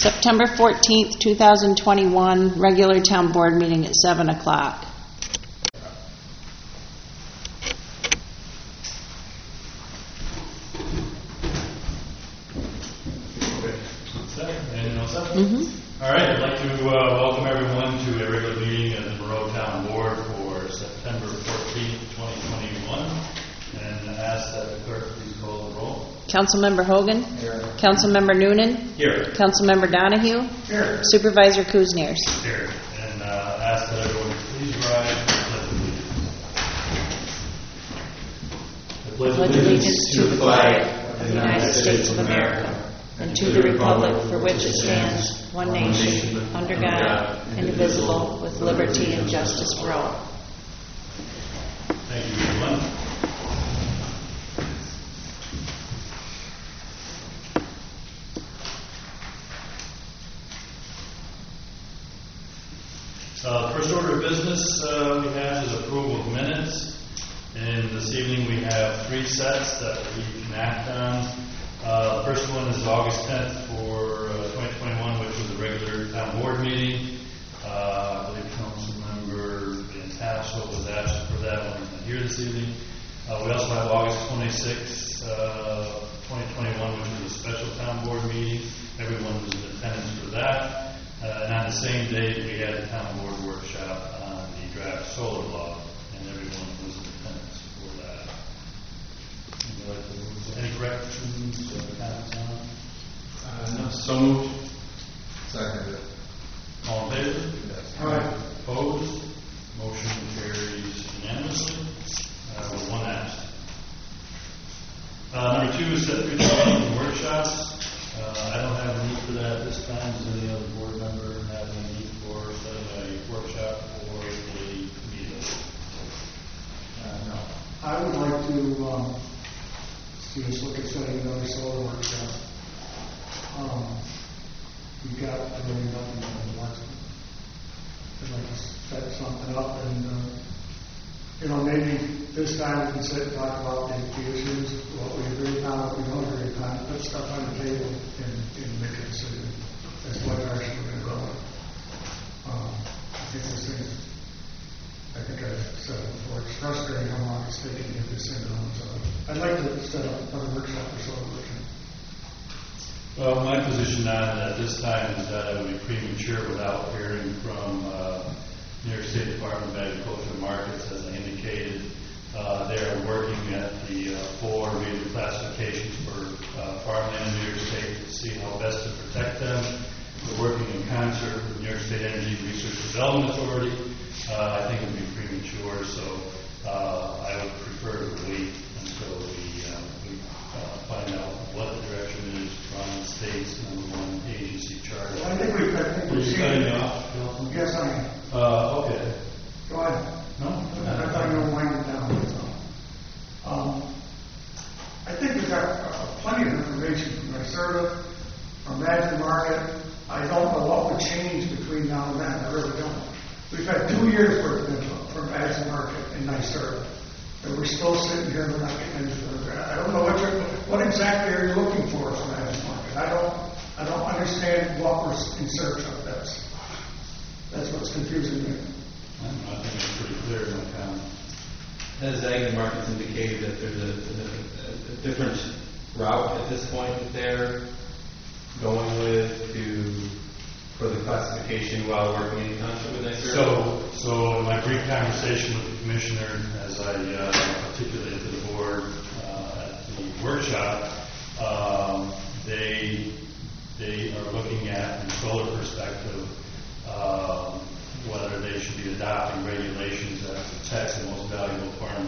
September 14th, 2021, regular town board meeting at 7 o'clock. All right, I'd like to welcome everyone to a regular meeting of the Monroe Town Board for September 14th, 2021, and ask that the clerk please call the roll. Councilmember Hogan. Here. Councilmember Noonan. Here. Councilmember Donahue. Here. Supervisor Kuzniers. Here. And ask that everyone please rise and pledge allegiance. Pledge allegiance to the flag of the United States of America and to the republic for which it stands, one nation, under God, indivisible, with liberty and justice for all. Thank you, everyone. First order of business we have is approval of minutes. And this evening we have 3 sets that we can act on. The first one is August 10th for 2021, which was a regular town board meeting. I believe Councilmember Van Tassel was absent for that one. He's not here this evening. We also have August 26th, 2021, which was a special town board meeting. Everyone was in attendance for that. And on the same day, we had a town board workshop on the draft solar law, and everyone was in attendance for that. Any corrections or comments on? No. So moved. Seconded. All in favor? Yes. All right. Opposed? Motion carries unanimously with 1 absent. Number 2 is set future meetings and workshops. I don't have a need for that this time. Does any other board member have a need for setting a workshop or a meeting? No. I would like to see us look at setting another solar workshop. We've got really nothing on the last one. I'd like to set something up and, maybe this time we can sit and talk about the issues, what we agree upon, what we don't agree upon, put stuff on the table and make a decision as to what direction we're going to go in. I think I've said it before, it's frustrating how long it's taking to get this thing done. So I'd like to set up another workshop or solar workshop. Well, my position on it at this time is that it would be premature without hearing from New York State Department of Agriculture and Markets. As I indicated, they are working at the 4 rated classifications for farmland in New York State to see how best to protect them. We're working in concert with New York State Energy Research Development Authority. I think it would be premature, so I would prefer to wait until we find out what the direction is from the state's #1 agency charter. I think we've seen cutting it. me off, Bill? Yes, I am. Okay. Go ahead. No? I thought you were winding down. I think we've got plenty of information from NYSERDA, from Madison Market. I don't know what would change between now and then. I really don't. We've had 2 years worth of info from Madison Market and NYSERDA. And we're still sitting here and we're not getting into it. I don't know what exactly are you looking for from Madison Market. I don't understand what we're in search of. That's what's confusing me. I think it's pretty clear in my comment. Has Ag and Markets indicated that there's a different route at this point that they're going with for the classification while working in concert with NYSERDA? So in my brief conversation with the commissioner, as I articulated to the board at the workshop, they are looking at, from a solar perspective, whether they should be adopting regulations that protect the most valuable farmland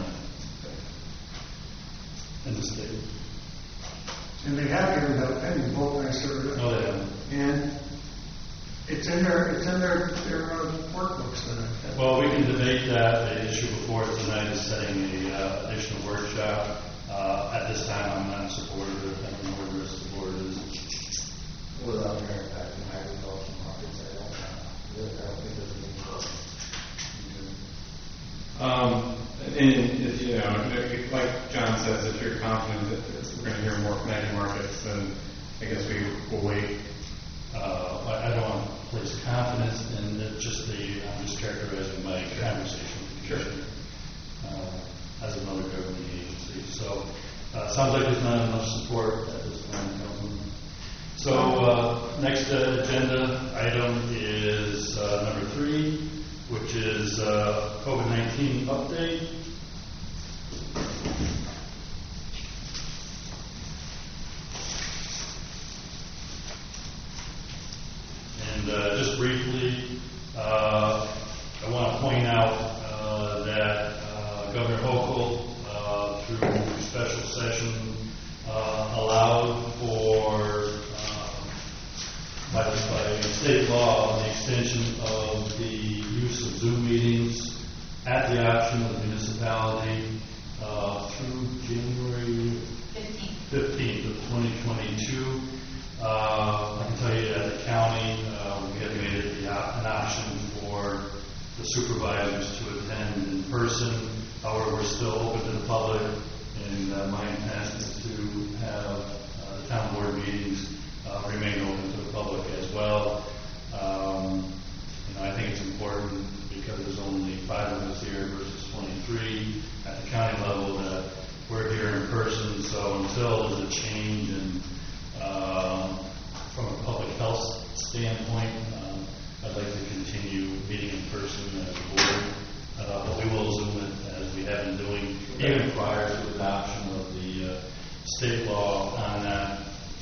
in the state. And they have given that opinion, both NYSERDA. No, they haven't. And it's in their workbooks. Well, we can debate that. The issue before us tonight is setting an additional workshop. At this time, I'm not in support of it. I don't know where the rest of the board is. Without their impact on agricultural markets, I don't think there's a need for it. And if, like John says, if you're confident that we're going to hear more from Ag and Markets, then I guess we will wait Sounds like there's not enough support at this point, Councilman. So next agenda item is number 3, which is COVID-19 update. And just briefly, I want to point out that Governor Hochul, through special session, allowed for, by state law, the extension of the use of Zoom meetings at the option of the municipality through January 15th of 2022. I can tell you at the county, we have made it an option for the supervisors to attend in person. However, we're still open to the public, and my intent is to have the town board meetings remain open to the public as well. I think it's important because there's only 5 of us here versus 23 at the county level that we're here in person. So until there's a change in from a public health standpoint, I'd like to continue meeting in person as a board, but we will Zoom it as we have been doing even prior to adoption of the state law on that.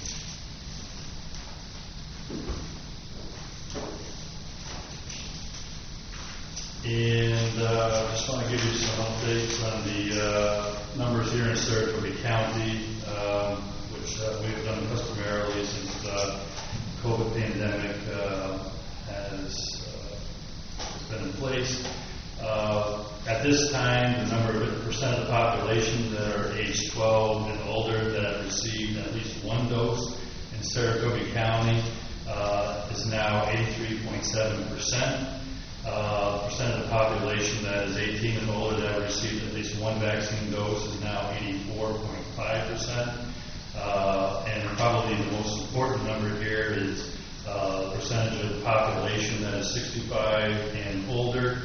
And just want to give you some updates on the numbers here in Saratoga County, which we've done customarily since the COVID pandemic has been in place. At this time, the number of percent of the population that are age 12 and older that have received at least 1 dose in Saratoga County is now 83.7%. Percent of the population that is 18 and older that have received at least 1 vaccine dose is now 84.5%. And probably the most important number here is the percentage of the population that is 65 and older.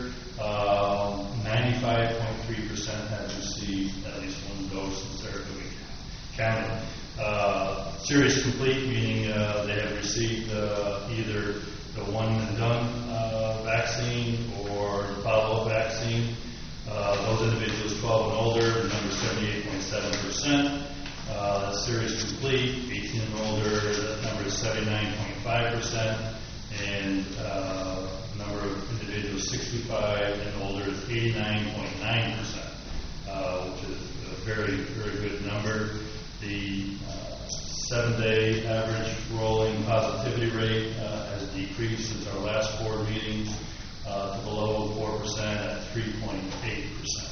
95.3% have received at least 1 dose in Saratoga County. Series complete, meaning they have received either the one and done vaccine or follow-up vaccine. Those individuals 12 and older, the number is 78.7%. Series complete, 18 and older, that number is 79.5%. And number of individuals 65 and older is 89.9%, which is a very, very good number. The 7-day average rolling positivity rate has decreased since our last board meeting to below 4% at 3.8%.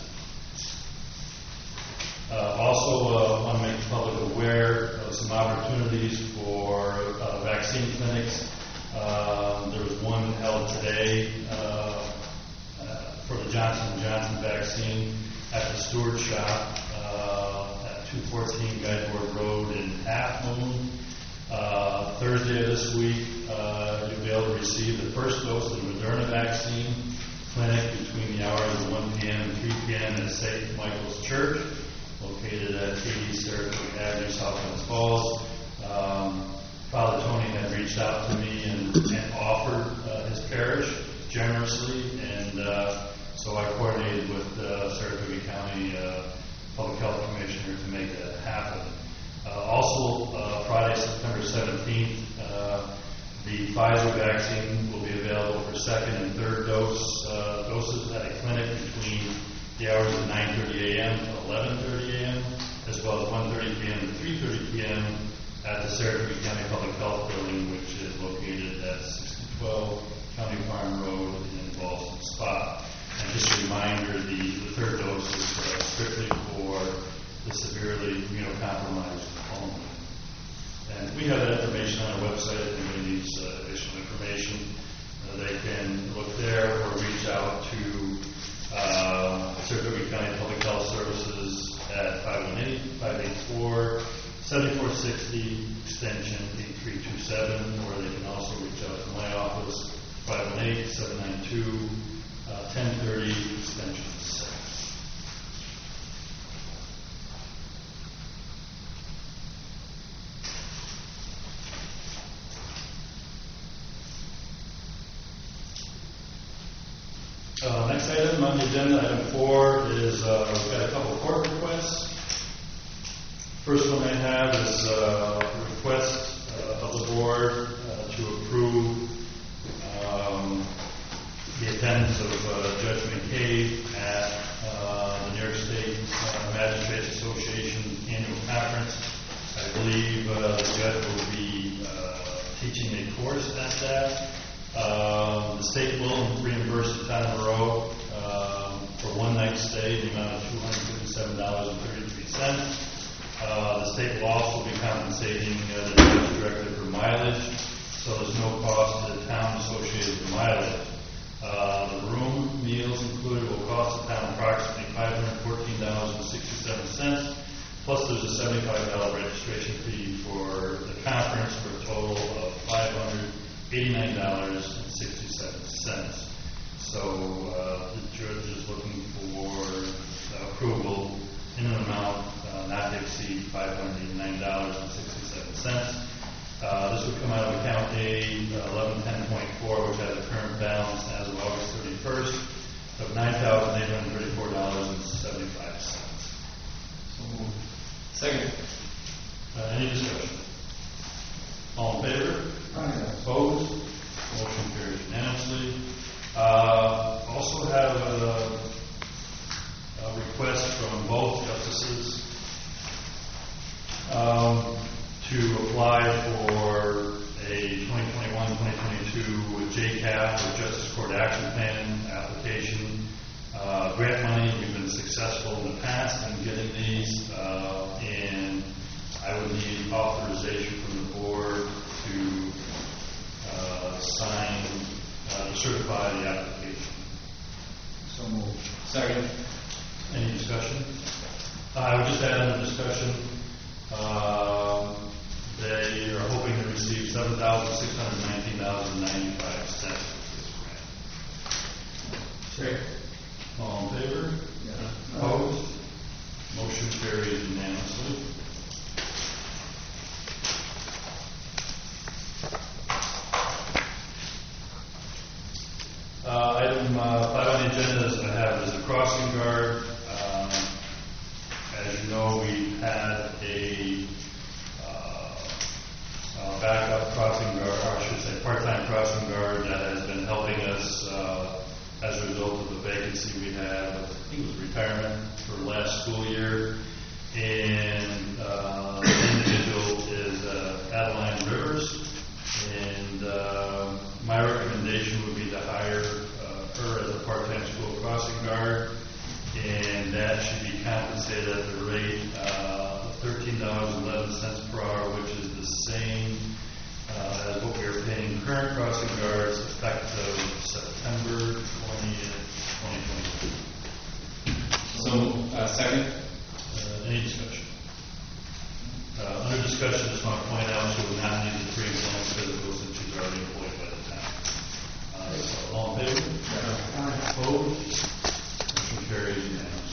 Also, want to make the public aware of some opportunities for vaccine clinics. There was one held today for the Johnson & Johnson vaccine at the Stewart Shop at 214 Guideboard Road in Half Moon. Thursday of this week, you'll be able to receive the first dose of the Moderna vaccine clinic between the hours of 1 p.m. and 3 p.m. at St. Michael's Church, located at 80 Saratoga Avenue, South Glens Falls. Father Tony had reached out to me and offered his parish generously, and so I coordinated with Saratoga County Public Health Commissioner to make that happen. Also, Friday, September 17th, the Pfizer vaccine will be available for 2nd and 3rd doses at a clinic between the hours of 9:30 a.m. to 11:30 a.m., as well as 1:30 p.m. to 3:30 p.m. at the Saratoga County Public Health Building, which is located at 6012 County Farm Road in Ballston Spa. And just a reminder, the 3rd dose is strictly for the severely immunocompromised only. And we have that information on our website. If anybody needs additional information, they can look there or reach out to Saratoga County Public Health Services at 518-584-7460, extension 8327, or they can also reach out to my office, 518-792-1030, extension 6. Next item on the agenda, item 4, is we've got a couple of court requests. First one I have is a request of the board to approve the attendance of Judge McCabe at the New York State Magistrates Association annual conference. I believe the judge will be teaching a course at that. The state will reimburse the town of Monroe for one night stay, the amount of $257.33. The state will also be compensating the judge directly for mileage, so there's no cost to the town associated with mileage. The room, meals included, will cost the town approximately $514.67, plus there's a $75 registration fee for the conference for a total of $589.67. So the judge is looking for approval in an amount not to exceed $589.67. This would come out of account A 1110.4, which has a current balance as of August 31st of $9,834.75. Second. Any discussion? All in favor? Opposed? Motion carries unanimously. Also have a request from both justices to apply for a 2021-2022 JCAP, or Justice Court Action Plan application. Grant money, we've been successful in the past in getting these, and I would need authorization from the board to sign, to certify the application. So moved. Second. Any discussion? I would just add in the discussion, they are hoping to receive $7,619.95 for this grant. Great. All in favor? Yeah. Opposed? Motion carries unanimously. Item 5 on the agenda is I have is the crossing guard. As you know, we had a backup crossing guard, or I should say part-time crossing guard that has been helping us as a result of the vacancy we had. I think it was retirement for last school year. And the individual is Adeline Rivers. And my recommendation would be to hire her as a part-time school crossing guard. And that should be compensated at the rate of $13.11 per hour, which is the same as what we are paying current crossing guards effective September 20th, 2022. So, second. Any discussion? Under discussion, I just want to point out she will not need the pre-employment physical since she's already employed by the town. So all in favor? Opposed? Motion carries unanimously.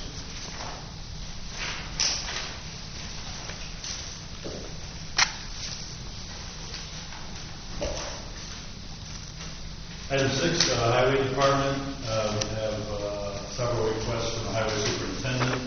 Item 6, Highway Department. We have several requests from the Highway Superintendent.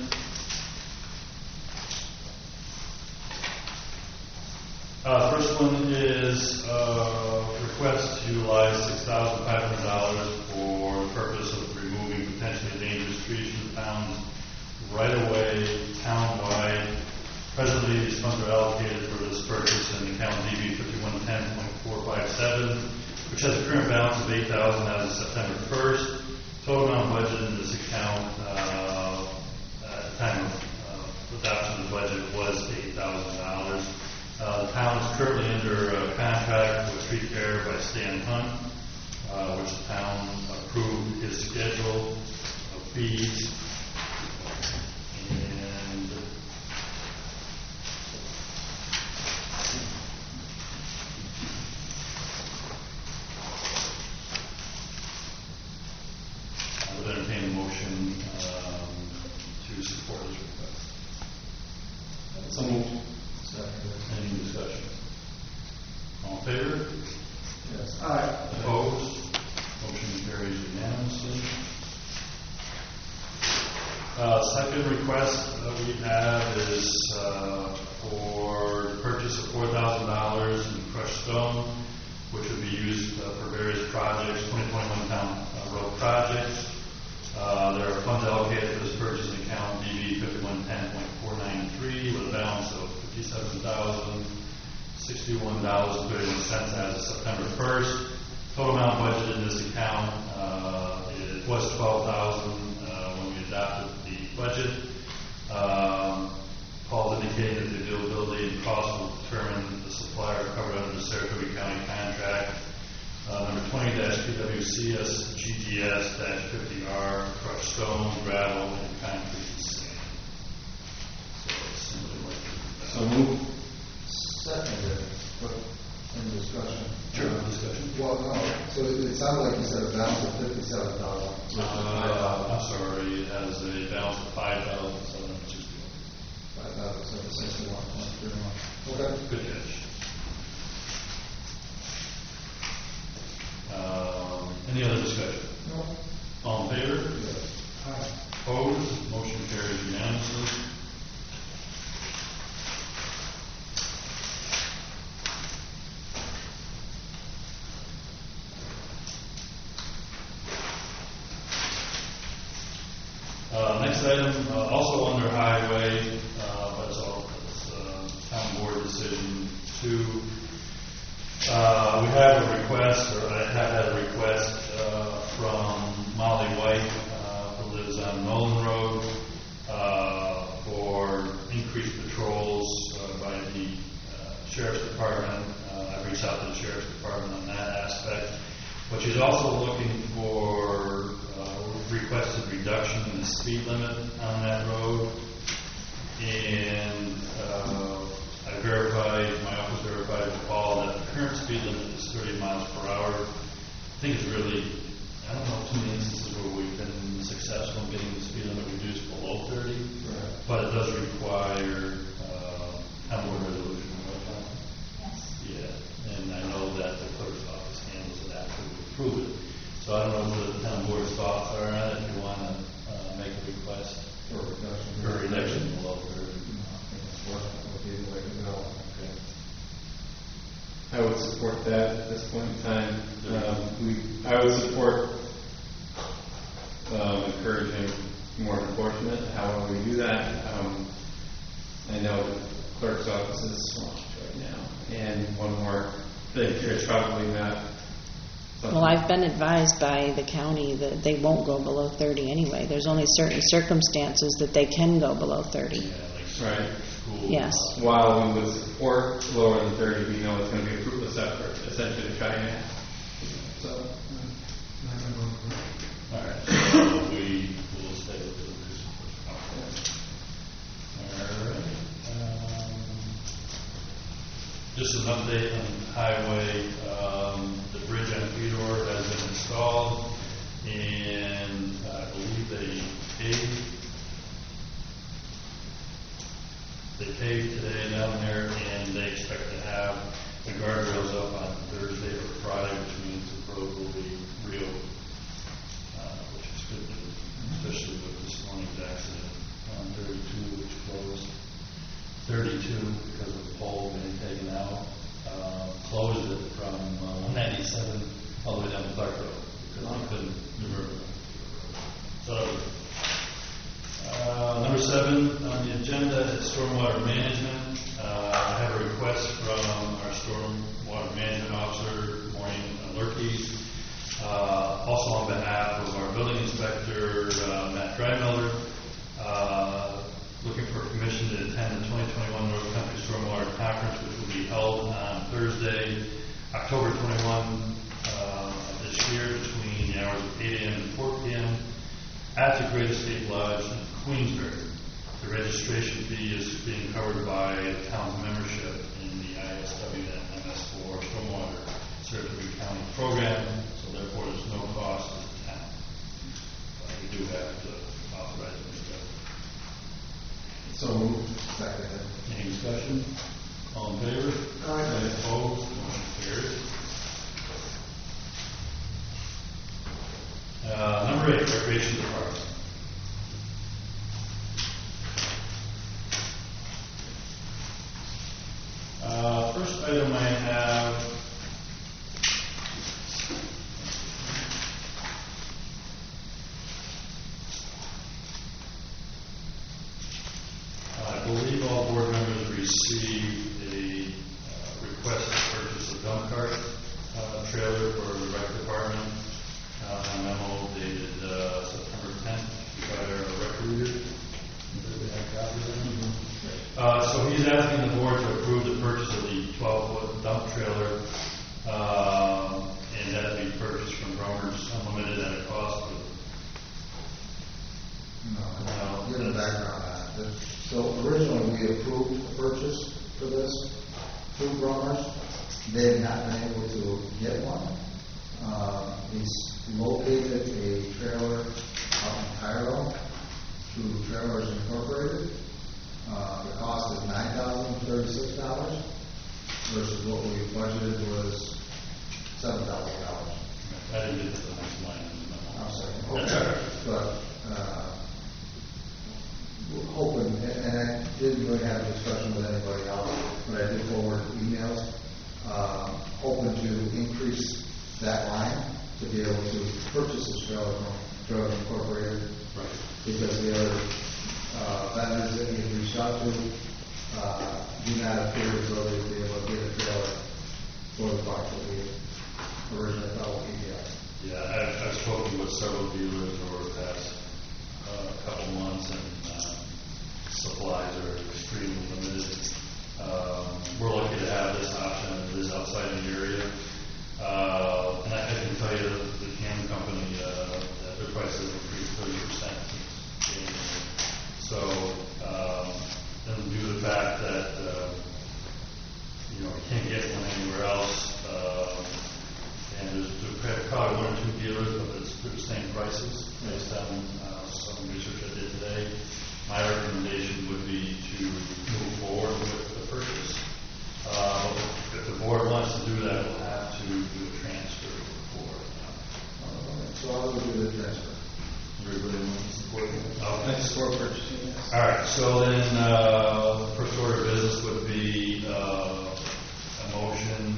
First one is a request to utilize $6,500 for the purpose of removing potentially dangerous trees from the town's right-of-way, town-wide. Presently, these funds are allocated for this purpose in account DB 5110.457, which has a current balance of $8,000 as of September 1st. Total amount budgeted in this account at the time of adoption of the budget was $8,000. The town is currently under a contract with Tree Care by Stan Hunt, which the town approved his schedule of fees. And I would entertain a motion to support this request. So moved. Any discussion? All in favor? Yes. Aye. Opposed? Motion carries unanimously. Second request that we have is for the purchase of $4,000 in crushed stone, which would be used for various projects, 2021 town road projects. There are funds allocated for this purchase in account DB 5110.493 with a balance of $57,061.31 as of September 1st. Total amount budgeted in this account it was $12,000 when we adopted the budget. Paul's indicated that the availability and cost will determine the supplier covered under the Saratoga County contract. Number 20-PWCS GGS-50R, crushed stone, gravel, and concrete and sand. So it's simply like that. So move. Seconded. Any discussion? Sure. Discussion. Well, no. So it sounded like you said a balance of $57,000. I'm sorry, it has a balance of $5,761. $5,761. Okay. Good catch. Any other discussion? No. All in favor? Yes. Opposed? Motion carries unanimously. Next item, also under highway, but it's town board decision 2. We have a request, or I have had a request from Molly White, who lives on Nolan Road, for increased patrols by the Sheriff's Department. I've reached out to the Sheriff's Department on that aspect. But she's also looking for requested reduction in the speed limit on that road. And I verified, my office verified with Paul that the current speed limit is 30 miles per hour. I think it's really, I don't know too many instances where we've been successful in getting the speed limit reduced below 30, Right. but it does require town board resolution. Yes. Yeah, and I know that the clerk's office handles it after we approve it. So I don't know what the town board's thoughts are on it, if you want to make a request For reduction. for a reduction below 30. I think it's worth it. Would be the way to go. Okay. I would support that at this point in time. I would support encouraging more enforcement. However we do that, I know the clerk's office is swamped right now. And one more thing, it's probably not something. Well, I've been advised by the county that they won't go below 30 anyway. There's only certain circumstances that they can go below 30. Yeah, like Right. school. Yes. While we would support lower than 30, we know it's going to be a fruitless effort, essentially, to try and so. Not gonna go for it. All right, so we will stay with the increase. All right. Just an update on highway. The bridge on Fedor has been installed, and I believe they paved today down there, and they expect to have the guardrails up on Thursday or Friday, which means the road will be reopened, which is good news, especially with this morning's accident on 32, which closed 32 because of the pole being taken out. Closed it from 197 all the way down to Clark Road because they couldn't maneuver. So, number 7 on the agenda is stormwater management. I have a request from our stormwater management officer, Maureen Lurkey, also on behalf of our building inspector, Matt Drymiller, looking for permission to attend the 2021 North Country Stormwater Conference, which will be held on Thursday, October 21 of this year, between the hours of 8 a.m. and 4 p.m. at the Great Escape Lodge in Queensbury. The registration fee is being covered by the town's membership in the ISW and MS4 Stormwater Saratoga County program, so therefore there's no cost to the town. We do have to authorize it. So moved. Seconded. Any discussion? All in favor? Aye. Any opposed? Motion carries. Number 8, Recreation Department. trailer for the rec department. A memo dated September 10th by our rec leader. So he's asking the board to approve the purchase of the 12-foot dump trailer, and that be purchased from Romer's Unlimited at a cost of. No, give the background on that. So originally we approved the purchase for this through Bromers. They have not been able to get one. He's located a trailer out in Cairo through Trailers Incorporated. The cost is $9,036 versus what we budgeted was $7,000. I didn't get to the next line in the memo. I'm sorry. That's all right. But we're hoping, and I didn't really have a discussion with anybody else, but I did forward emails, hoping to increase that line to be able to purchase this trailer from Trailers Incorporated. Right. Because the other vendors that we reached out to do not appear as though they'd be able to get a trailer for the parts that we originally thought would be there. Yeah, I've spoken with several dealers over the past couple months, and supplies are extremely limited. We're lucky to have this option. It is outside the area. And I can tell you that the CAM company, that their prices have increased 30% since January. So, and due to the fact that, we can't get one anywhere else, and there's probably one or two dealers, but it's the same prices based on some research I did today. My recommendation would be to move forward with the purchase. If the board wants to do that, we'll have to do a transfer before. So I will do the transfer. Everybody wants to support that? Next for purchasing, yes. All right, so then the first order of business would be a motion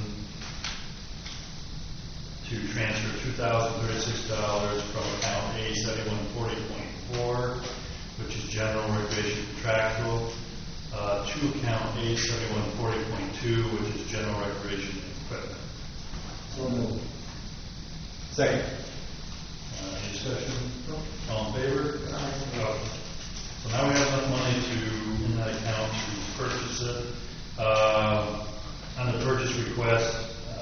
to transfer $2,036 from account A7140.4, which is general recreation contractual, to account A7140.2, which is general recreation equipment. So moved. Second. Any discussion? All in favor? Okay. So now we have enough money in that account to purchase it. On the purchase request,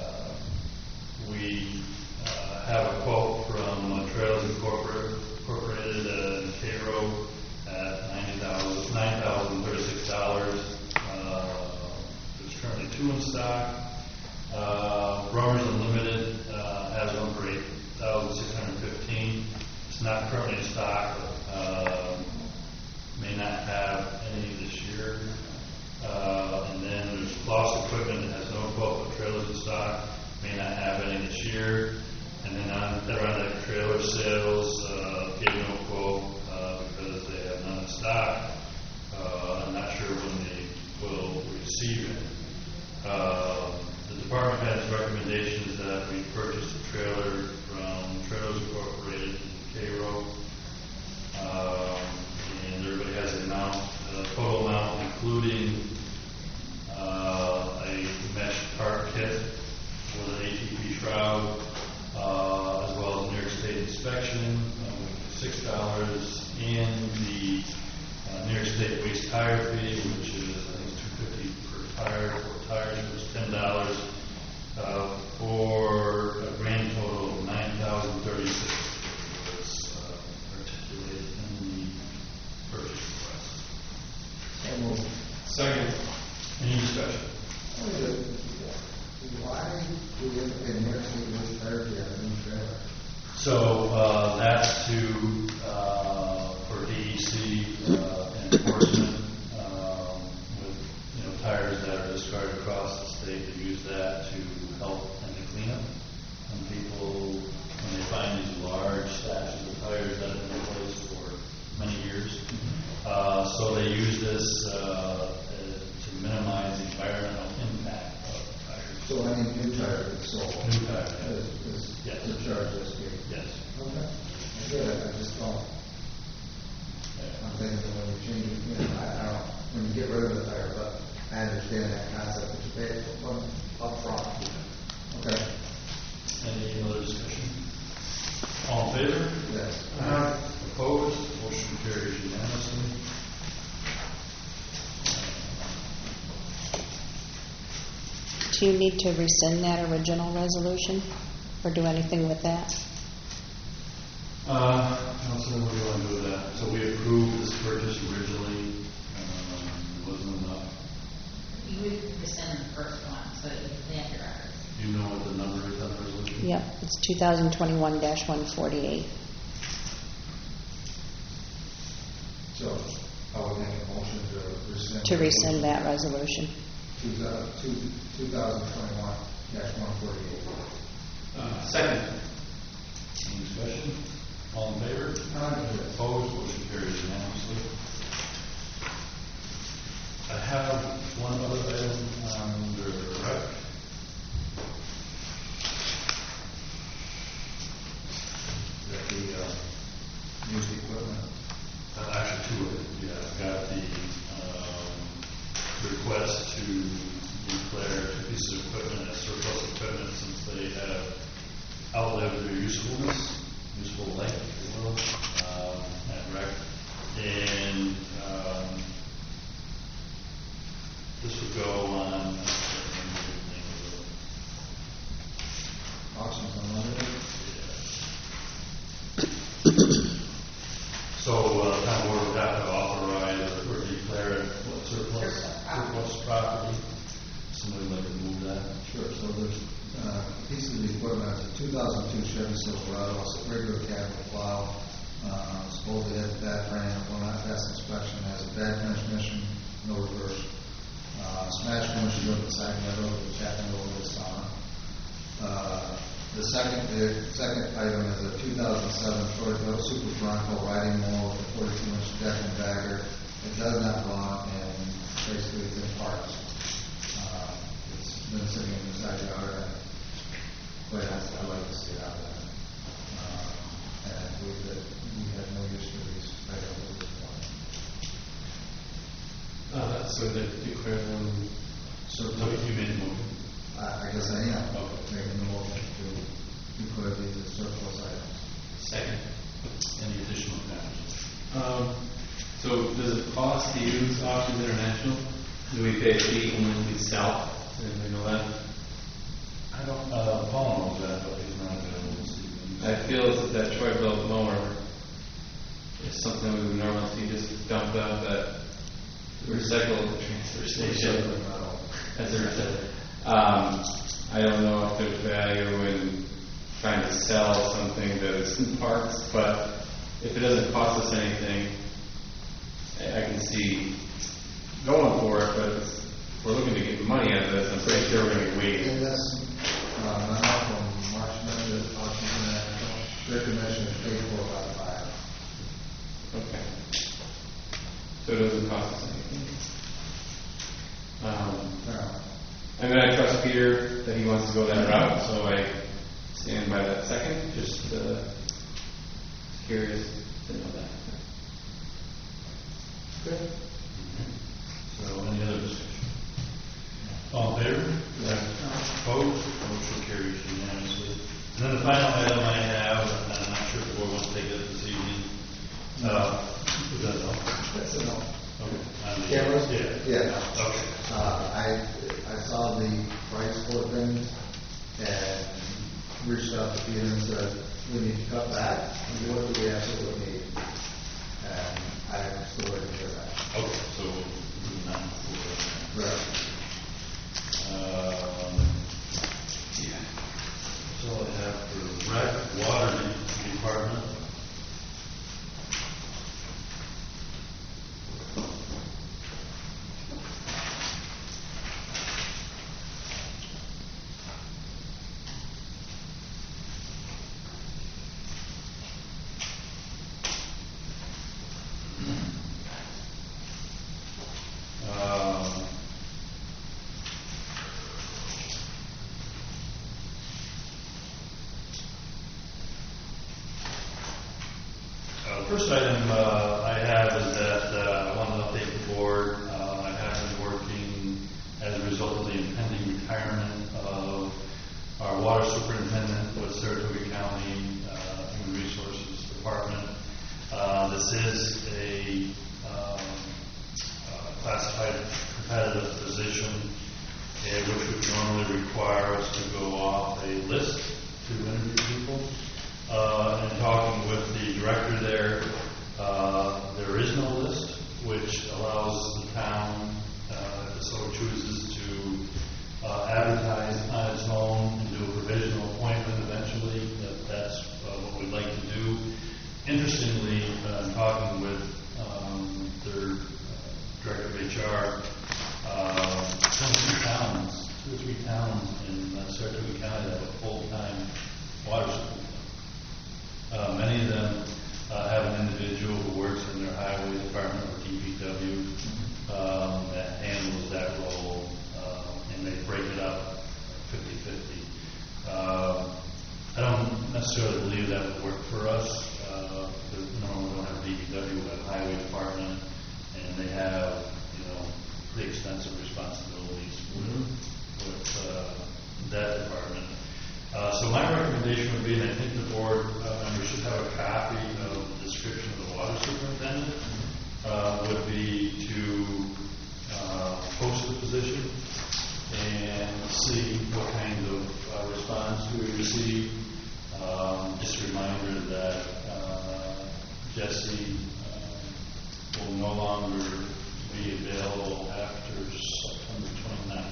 we have a quote from Trailers Incorporated in Cairo at $9,036. There's currently 2 in stock. Romer's Unlimited has one for $8,615. It's not currently in stock. May not have any this year. And then there's Floss Equipment that has no quote for trailers in stock. May not have any this year. And then on Adirondack Trailer Sales, gave no quote because they have none in stock. I'm not sure when they will receive it. The department head's recommendation is that we purchase the trailer from Trailers Incorporated in Cairo. And everybody has an amount, total amount, including a mesh tarp kit with an ATP shroud, as well as New York State inspection, $6, and the New York State waste tire fee, which is I think $250 per tire, 4 tires, was $10, for a grand total of $9,036. Was articulated in the purchase request. So moved. Second. Any discussion? Why do we have to pay more for this therapy on a new trailer? So that's for DEC enforcement with tires that are discarded across the state. They use that to help in the cleanup. And people, when they find these large stashes of tires that have been in place for many years, so they use this to minimize the environmental impact of tires. So any new tire that's sold New tire, is yes. to charge this fee? Yes. Okay. I get it, I just don't. I'm thinking that when you change it, I don't, when you get rid of the tire, but I understand that concept, that you pay up front. Okay. favor? Yes. Opposed? Motion carries unanimously. Do you need to rescind that original resolution or do anything with that? Councilman, what do you want to do with that? So we approved this purchase originally. It wasn't enough. You would rescind the first one, so that you can clean up your records. Do you know what the number is on the resolution? Yep, it's 2021-148. So I would make a motion to rescind. To rescind that resolution. 2021-148. Second. Any discussion? All in favor? Opposed? Motion carries unanimously. I have one other item under rec. That the used equipment. Actually, two of it. Yeah, I've got the request to declare two pieces of equipment as surplus equipment since they have outlived their useful life, if you will, at rec. And this would go on. Auctions unlimited. So, town board would have to authorize or declare it surplus property. Somebody would like to move that? Sure, so there's pieces of equipment, it's a 2002 Chevy Silverado, it's a regular cab plow, supposedly has a bad frame, will not pass inspection, has a bad transmission, no reverse, smashed windshield, the side window, which happened over this summer. The second item is a 2007 Toyota Super Bronco riding mower with a 42-inch deck and bagger. It does not belong, and basically it's in parts. It's been sitting in the side yard, and quite honestly, I'd like to see it out of there. And I believe that we have no use for these items at this point. So they declare them. So you made the motion. I guess I am Okay. making the motion to declare these as surplus items. Second. Any additional matters? So does it cost to use Auctions International? Do we pay a fee when we sell? And we know that? I don't, Paul knows that, but he's not available this evening. I feel that Troy Bill mower is something we would normally see just dumped up at the recycle at the transfer station as a recycle. I don't know if there's value in trying to sell something that is in parts, but if it doesn't cost us anything, I can see going for it, but if we're looking to get money out of this, I'm pretty sure we're going to be waiting. In this memo from March 9th, Auctions International, their commission is paid for by the buyer. Okay. So it doesn't cost us anything. I mean, I trust Peter that he wants to go that route, so I stand by that second. Just curious to know that. Good. So any other discussion? All in favor? Opposed? Motion carries unanimously. And then the final item I have, and I'm not sure if the board wants to take it this evening. Is that all? That's a no. Okay. Cameras? Yeah. Yeah. Okay. I saw the price for things and reached out to Peter and said, we need to cut back. And what do we absolutely need? And I'm still waiting for that. Okay, so we'll do that before. Right. Yeah. That's all I have for rec, water department. First item I have is that I want to update the board. I have been working as a result of the impending retirement of our water superintendent with Saratoga County Human Resources This is a classified competitive position, which would normally require us to go off a list to interview people. And talking with the director there is no list, which allows the town, if it so chooses, to advertise on its own and do a provisional appointment eventually. That's what we'd like to do. Interestingly, I'm talking with their director of HR, 2 or 3 towns in Saratoga County have a full-time water superintendent. Many of them have an individual who works in their highway department or DPW that handles that role, and they break it up 50-50. I don't necessarily believe that would work for us. Normally we don't have a DPW, we have a highway department, and they have, pretty extensive responsibilities with that department. So my recommendation would be, and I think the board members should have a copy of the description of the water superintendent, would be to post the position and see what kind of response we receive. Just a reminder that Jesse will no longer be available after September 29th.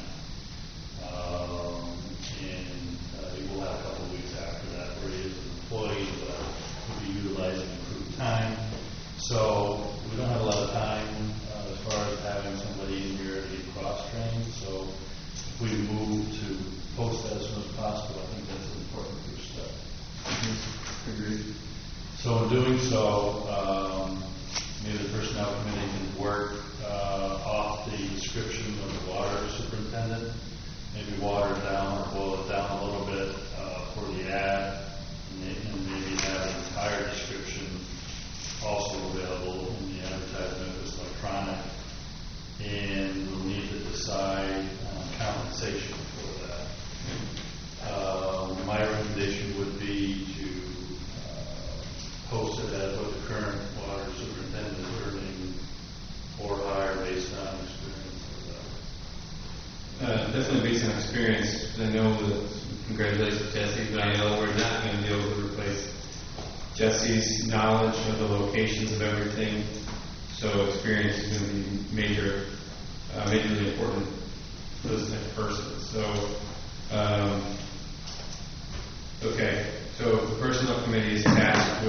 And he will have a couple of weeks after that where he is an employee, but will be utilizing improved time. So we don't have a lot of time as far as having somebody in here to get cross-trained. So if we move to post that as soon as possible, I think that's an important first step. Agreed. So in doing so, maybe the personnel committee can work off the description of the water superintendent, maybe water it down or boil it down a little bit for the ad, and maybe have the entire description also available in the advertisement if it's electronic. And we'll need to decide on compensation for that. My recommendation would be to post it as what the current water superintendent is earning or higher based on experience of that. Definitely based on experience. I know that, congratulations Jesse, but I know we're not going to be able to replace Jesse's knowledge of the locations of everything. So experience is going to be majorly important for this next person. So, okay. So the personnel committee is tasked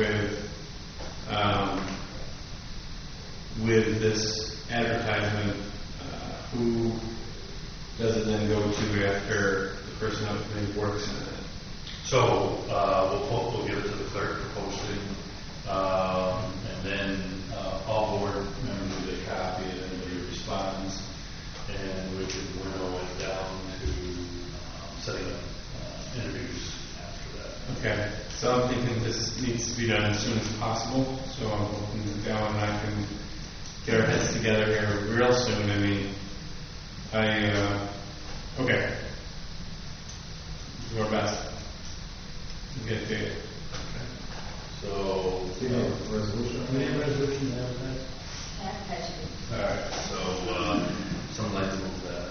with this advertisement. Who does it then go to after the personnel committee works on it? So we'll give it to the clerk for posting, and then all board members will get a copy, and anybody responds, and we can winnow it down to setting up interviews after that. Okay, so I'm thinking this needs to be done as soon as possible, so I'm hoping that Gal and I can get our heads together here real soon. I mean, okay, do our best to get to it. So, Do you have a resolution? Any resolution to advertise? all right, so someone like to move that.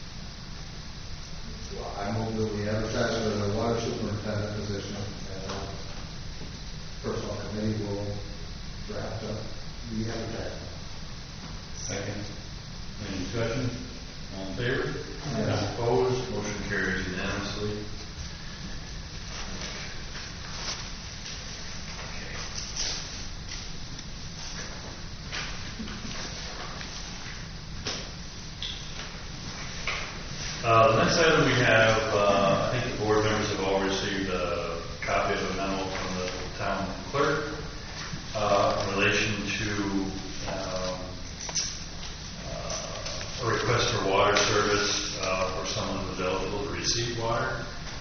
Well, I move that we advertise for the water superintendent position, and the personnel committee will draft up the advertisement. Second. Any discussion? All in favor? Yes. Opposed? Motion carries unanimously. The next item we have, I think the board members have all received a copy of a memo from the town clerk in relation to a request for water service for someone who's eligible to receive water.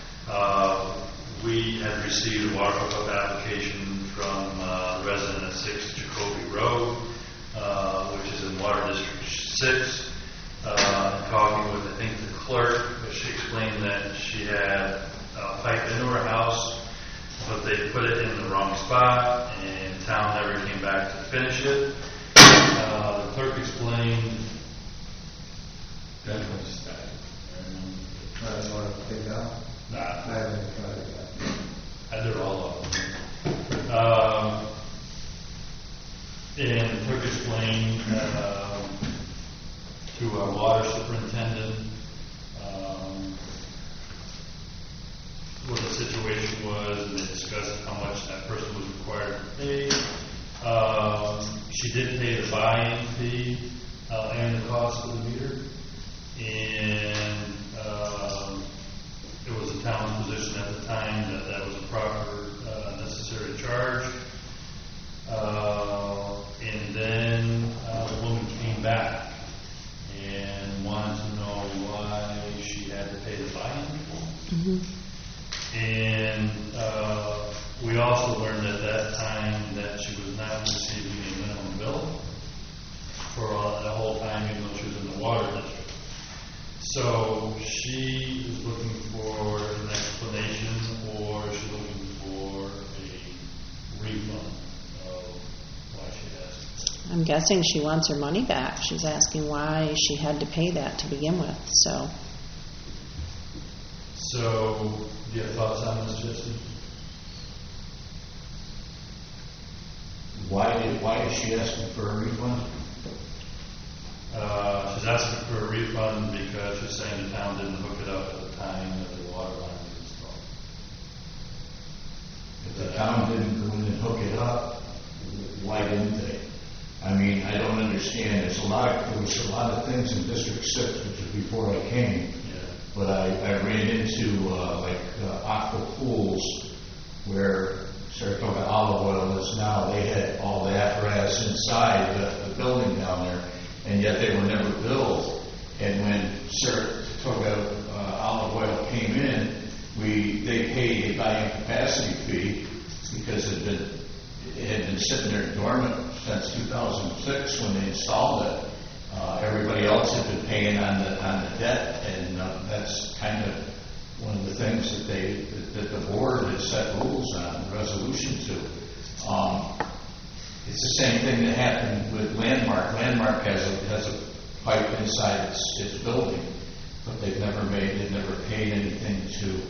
We had received a water hookup application from the resident at 6 Jacoby Road, which is in Water District 6. Talking with, I think, the clerk, she explained that she had a pipe into her house, but they put it in the wrong spot, and town never came back to finish it. The clerk explained. I just want to take out. Nah, I haven't even tried it yet. I did all of them. And the clerk explained to our water superintendent what the situation was, and they discussed how much that person was required to pay. She did pay the buy-in fee and the cost of the meter, and it was the town's position at the time that that was a proper necessary charge. And then the woman came back and wanted to know why she had to pay the buy-in. And we also learned at that time that she was not receiving a minimum bill for the whole time, even though she was in the water district. So she is looking for an explanation, or she's looking for a refund of why she asked. I'm guessing she wants her money back. She's asking why she had to pay that to begin with, so. So, do you have thoughts on this, Jesse? Why is she asking for a refund? She's asking for a refund because she's saying the town didn't hook it up at the time that the water line was installed. If the town didn't go in and hook it up, why didn't they? I mean, I don't understand. There was a lot of things in District 6, which was before I came. Yeah. But I ran into aqua pools where Saratoga Olive Oil is now. They had all the apparatus inside the building down there, and yet they were never billed. And when Saratoga Olive Oil came in, they paid a buy-in capacity fee because it had been sitting there dormant since 2006 when they installed it. Everybody else had been paying on the debt, and that's kind of one of the things that the board has set rules on, resolution to. It's the same thing that happened with Landmark. Landmark has a pipe inside its building, but they've never paid anything to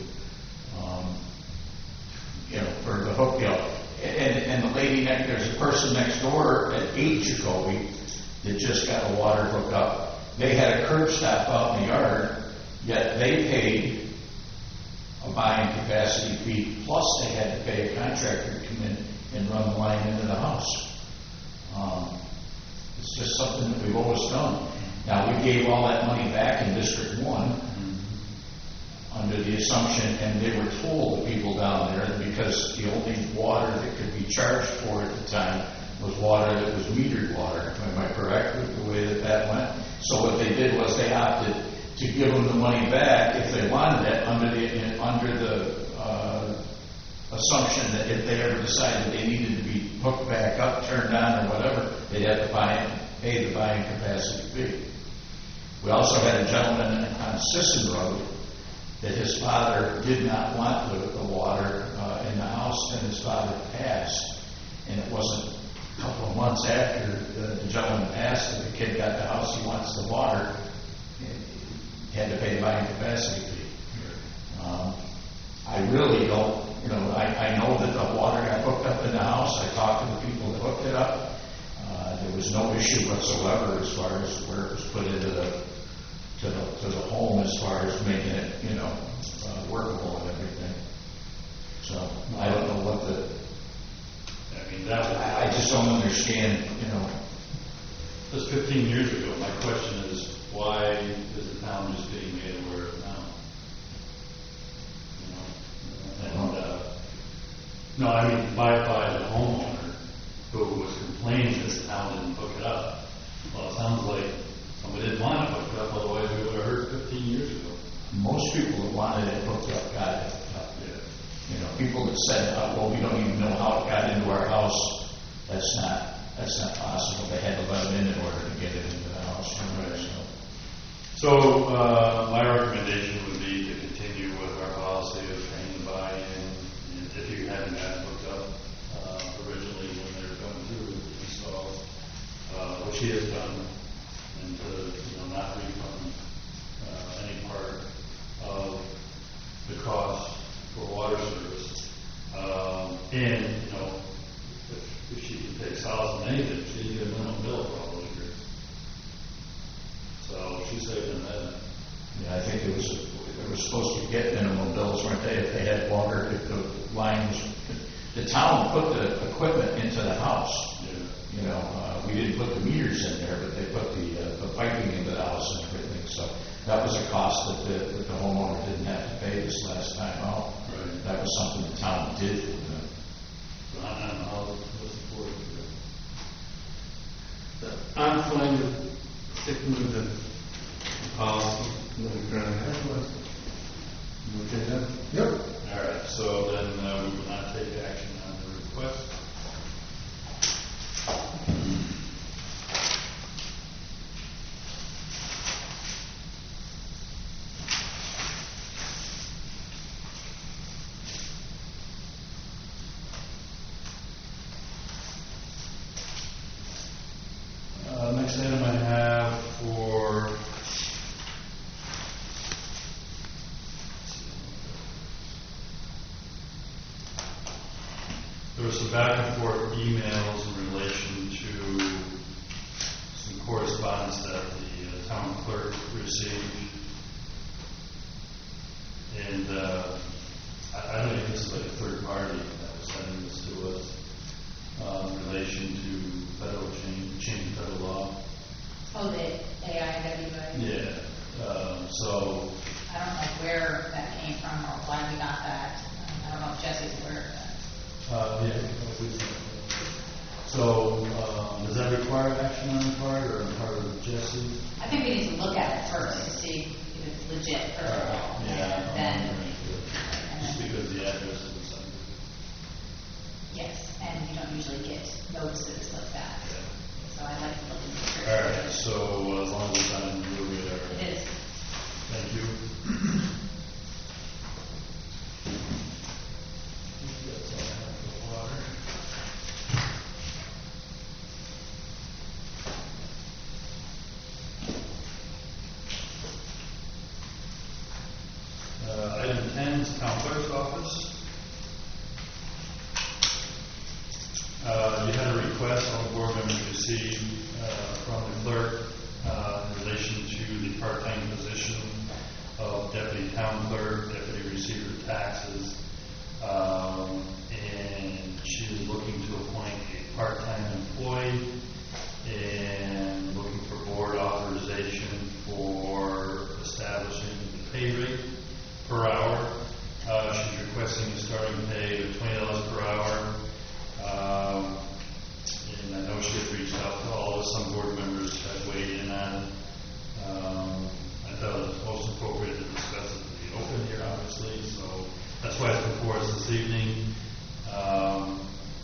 for the hookup. And the lady there's a person next door at 8 Jacoby that just got a water hookup. They had a curb stop out in the yard, yet they paid a buy-in capacity fee, plus they had to pay a contractor to come in and run the line into the house. It's just something that we've always done. Now, we gave all that money back in District 1 under the assumption, and they were told, the people down there, because the only water that could be charged for at the time was water that was metered water. Am I correct with the way that went? So what they did was they opted to give them the money back if they wanted it under the assumption that if they ever decided they needed to be hooked back up, turned on, or whatever, they'd have to pay the buy-in capacity fee. We also had a gentleman on Sisson Road that his father did not want the water in the house, and his father passed. And it wasn't a couple of months after the gentleman passed that the kid got the house, he wants the water, he had to pay the buy-in capacity fee. I really don't, I know that the water got hooked up in the house. I talked to the people that hooked it up. There was no issue whatsoever as far as where it was put into the home, as far as making it, workable and everything. So I don't know what I just don't understand, That's 15 years ago. My question is, why is the town just being made aware of it now? No, I mean, by the homeowner who was complaining that the town didn't hook it up. Well, it sounds like somebody didn't want it hooked up, otherwise we would have heard 15 years ago. Most people that wanted it hooked up got it hooked up. Yeah. People that said, well, we don't even know how it got into our house, that's not possible. They had to let it in order to get it into the house. So my recommendation would be to continue with our policy of paying the buy-in, and if you hadn't got it hooked up originally when they were coming through to install, she has done, and to, not refund any part of the cost for water service. And, if she can take solids and anything, she didn't get a minimum bill for all those years. So she's saving that. Yeah, I think it was supposed to get minimum bills, weren't they? If they had water, if the line was, the town put the equipment into the house. Yeah. We didn't put the meters in there, but they put the piping into the house and everything. So that was a cost that the homeowner didn't have to pay this last time out. Right. That was something the town did for them. So I don't know how what's the point of it. I'm fine with sticking with the policy that we currently have. You okay with that? Yep. All right, so then we will not take action on the request. Next item I have for there was some back and forth emails in relation to some correspondence that the town clerk received. And I don't think this is like a third party that was sending this to us in relation to federal change in federal law. Oh, the AIWA? Yeah. So I don't know where that came from or why we got that. I don't know if Jesse's aware of that. yeah. So does that require action on the part or on the part of Jesse? I think we need to look at it first to see if it's legit, first of all. Yeah. And Just then, because the address is the same. yes, and you don't usually get notices like that. So I'd like to look into it. All right. So as long as it's on the radar. It is. Thank you. That's all I have for water. Item 10 is town clerk's office. You had a request all the board members received from the clerk in relation to the part-time position of deputy town clerk, deputy receiver of taxes, and she is looking to appoint a part-time employee and looking for board authorization for establishing the pay rate per hour. She's requesting a starting pay of $20 per hour. And I know she has reached out to all of us. Some board members have weighed in on it. I thought it was most appropriate to discuss it to be open here, obviously. So that's why it's before us this evening. I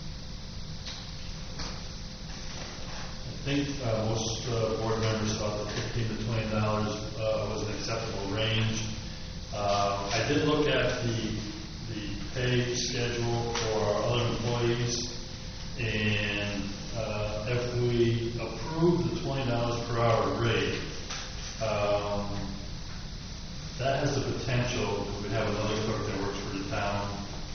think most board members thought that $15 to $20 was an acceptable range. I did look at the pay schedule for our other employees, and if we approve the $20 per hour rate, that has the potential, we have another clerk that works for the town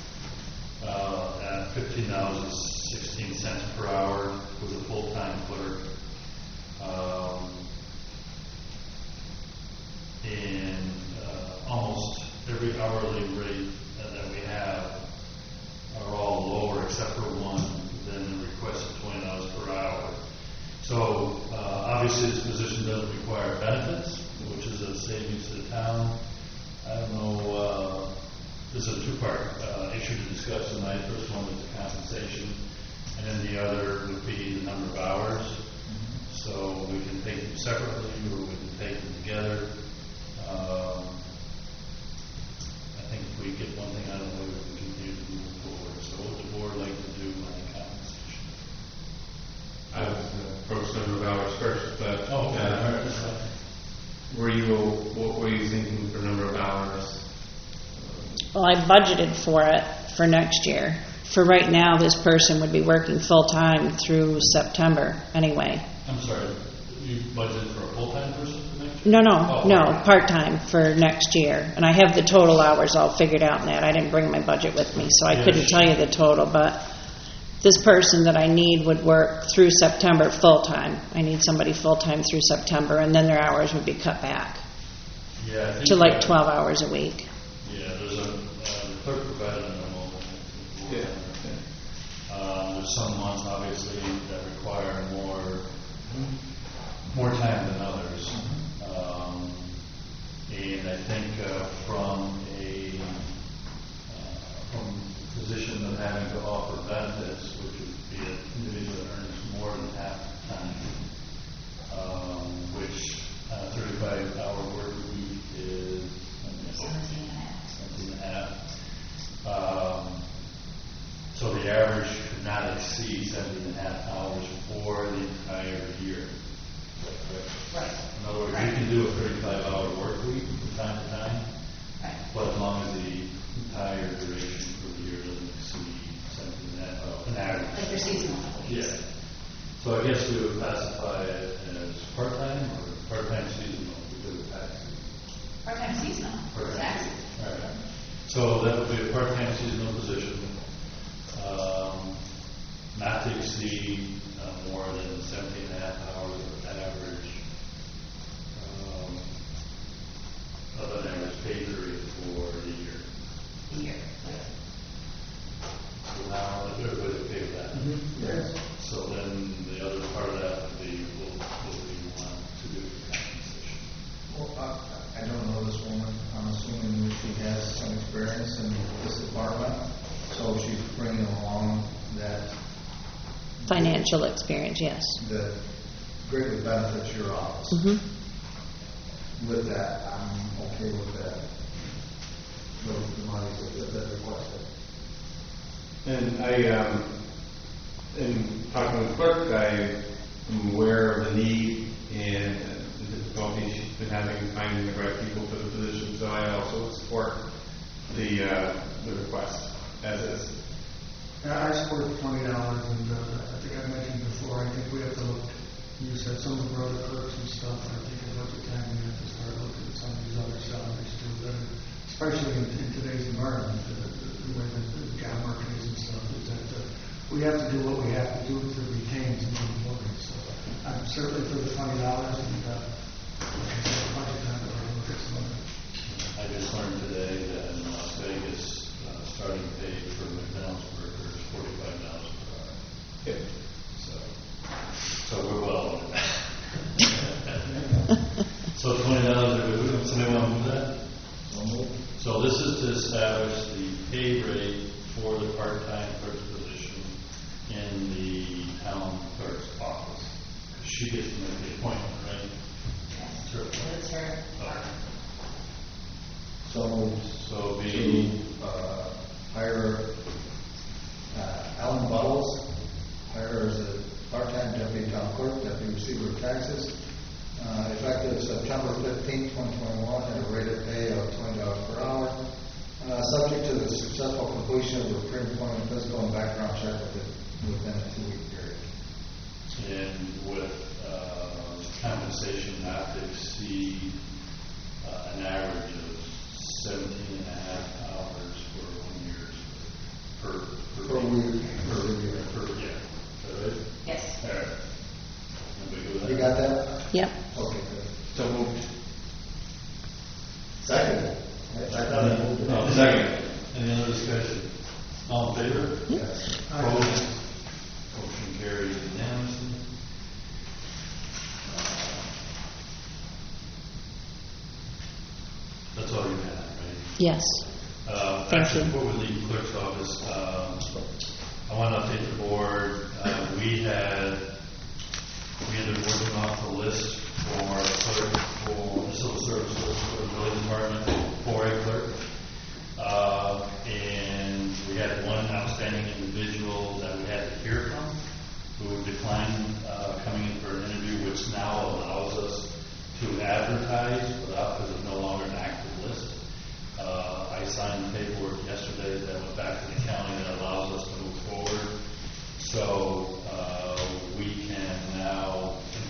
at $15.16 per hour with a full-time clerk. And almost every hourly rate that we have are all lower except for one than the request of $20 per hour. So obviously this position doesn't require benefits, which is a savings to the town. I don't know, this is a two-part issue to discuss tonight. First one is the compensation, and then the other would be the number of hours. So we can take them separately or we can take them together. I think if we get one thing out of the way, we can continue to move forward. So what would the board like to do on the compensation? I was approach number of hours first, but Oh, okay. All right. what were you thinking for number of hours? Well, I budgeted for it for next year. For right now, this person would be working full-time through September anyway. I'm sorry, you budgeted for a full-time person for next year? No, Oh, no, okay. part-time for next year. And I have the total hours all figured out in that. I didn't bring my budget with me, so I Yeah, couldn't tell you the total, but this person that I need would work through September full-time. I need somebody full-time through September, and then their hours would be cut back Yeah, I think. to like 12 hours a week. Yeah, there's the clerk provided a memo. Yeah. There's some months, obviously, that require more time than others. And I think from position of having to offer benefits, which would be an individual that earns more than half the time, which 35-hour work week is 17 and a half. 17 and a half. So the average could not exceed 17 and a half hours for the entire year. Right. In other words, Right. you can do a 35-hour work week from time to time, Right. but as long as the entire duration for the year doesn't exceed 17 and a half hours, an average. Like your seasonal. Yeah. So I guess we would classify it as part-time or part-time seasonal because of taxes. Part-time seasonal, Part-time. taxes. All right. So that would be a part-time seasonal position, not to exceed more than 17 and a half hours of average, of an average pay period for the year. A year. So now everybody's okay with that. Yes. So then the other part of that would be what we want to do with compensation. Well, I don't know this woman. I'm assuming that she has some experience in this department, so she's bringing along that Financial experience, yes. greatly benefits your office. Mm-hmm. With that, I'm okay with that. The money that requested. And in talking with the clerk, I am aware of the need and the difficulty she's been having finding the right people for the position, so I also support the request as is. I support the $20, and I think I mentioned before, I think we have to look, you said some of the other clerks and stuff, I think at budget time we have to start looking at some of these other salaries too, especially in today's environment, the way the job market is and stuff, is that we have to do what we have to do to retain some employees. So I'm certainly for the $20, and like I said, budget time, we'll look at some of it. I just learned today that in Las Vegas, starting pay for McDonald's workers is $45 per hour. Yeah. So we're well over that. So $20, somebody want to move that? So this is to establish the pay rate for the part-time clerk's position in the town clerk's office. She gets to make the appointment, right? Yes. Sure. It's her. So be Hire Alan Buttles, hire as a part-time deputy town clerk, deputy receiver of taxes, effective September 15, 2021, at a rate of pay of $20 per hour, subject to the successful completion of the pre-employment physical and background check within a 2-week period. and with compensation not to exceed an average of 17 and a half hours for 1 year per week. yeah. Is that right? Yes. All right. Everybody good with You got that? Yep. Okay, good. So moved. Second. I thought I moved it. No, second. Any other discussion? All in favor? Yes. Opposed? Motion carries unanimously. That's all you have, right? Yes. Thank Actually, you. before we leave the clerk's office, I want to update the board. We had been working off the list for our clerk for the civil service for the building department for a clerk. And we had one outstanding individual that we had to hear from who declined coming in for an interview, which now allows us to advertise without, because it's no longer an active list. I signed the paperwork yesterday that went back to the county that allows us to move forward. So we can now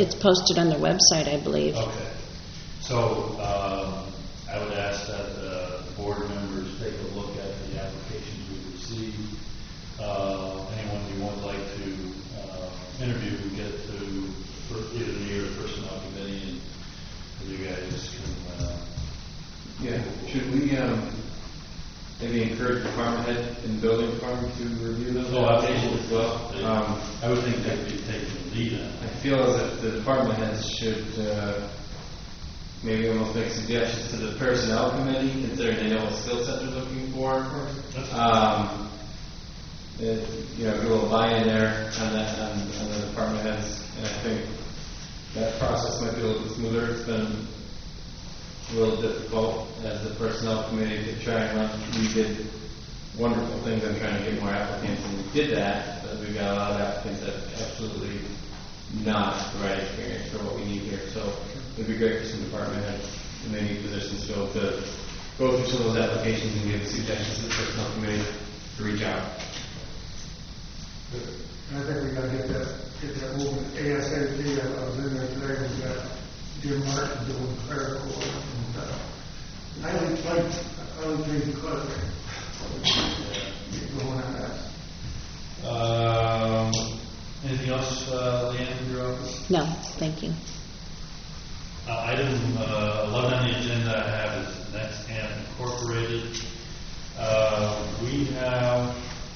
It's posted on their website, I believe. Okay. So, I would ask that the board members take a look at the applications we received. Anyone you would like to interview, get to either me or the personnel committee, and you guys can. Yeah, should we maybe encourage the department head in the building department to review those applications as well? I would think they'd be taking the lead on it. I feel as if the department heads should maybe almost make suggestions to the personnel committee, considering they know what skill set they're looking for. Get a little buy-in there on that on the department heads, and I think that process might be a little bit smoother. It's been a little difficult as the personnel committee to try and run. We did wonderful things on trying to get more applicants, and we did that, but we've got a lot of applicants that have absolutely not the right experience for what we need here. So it'd be great for some department heads in any positions to go through some of those applications and give suggestions to the personnel committee to reach out. And I think we gotta get that moving ASAP. I was in there today, we got Jim Martin doing clerical work, and I only played the clerk. Get going on that. Anything else, Leanne, from your office? No, thank you. Item 11 on the agenda I have is Nexamp Incorporated. We have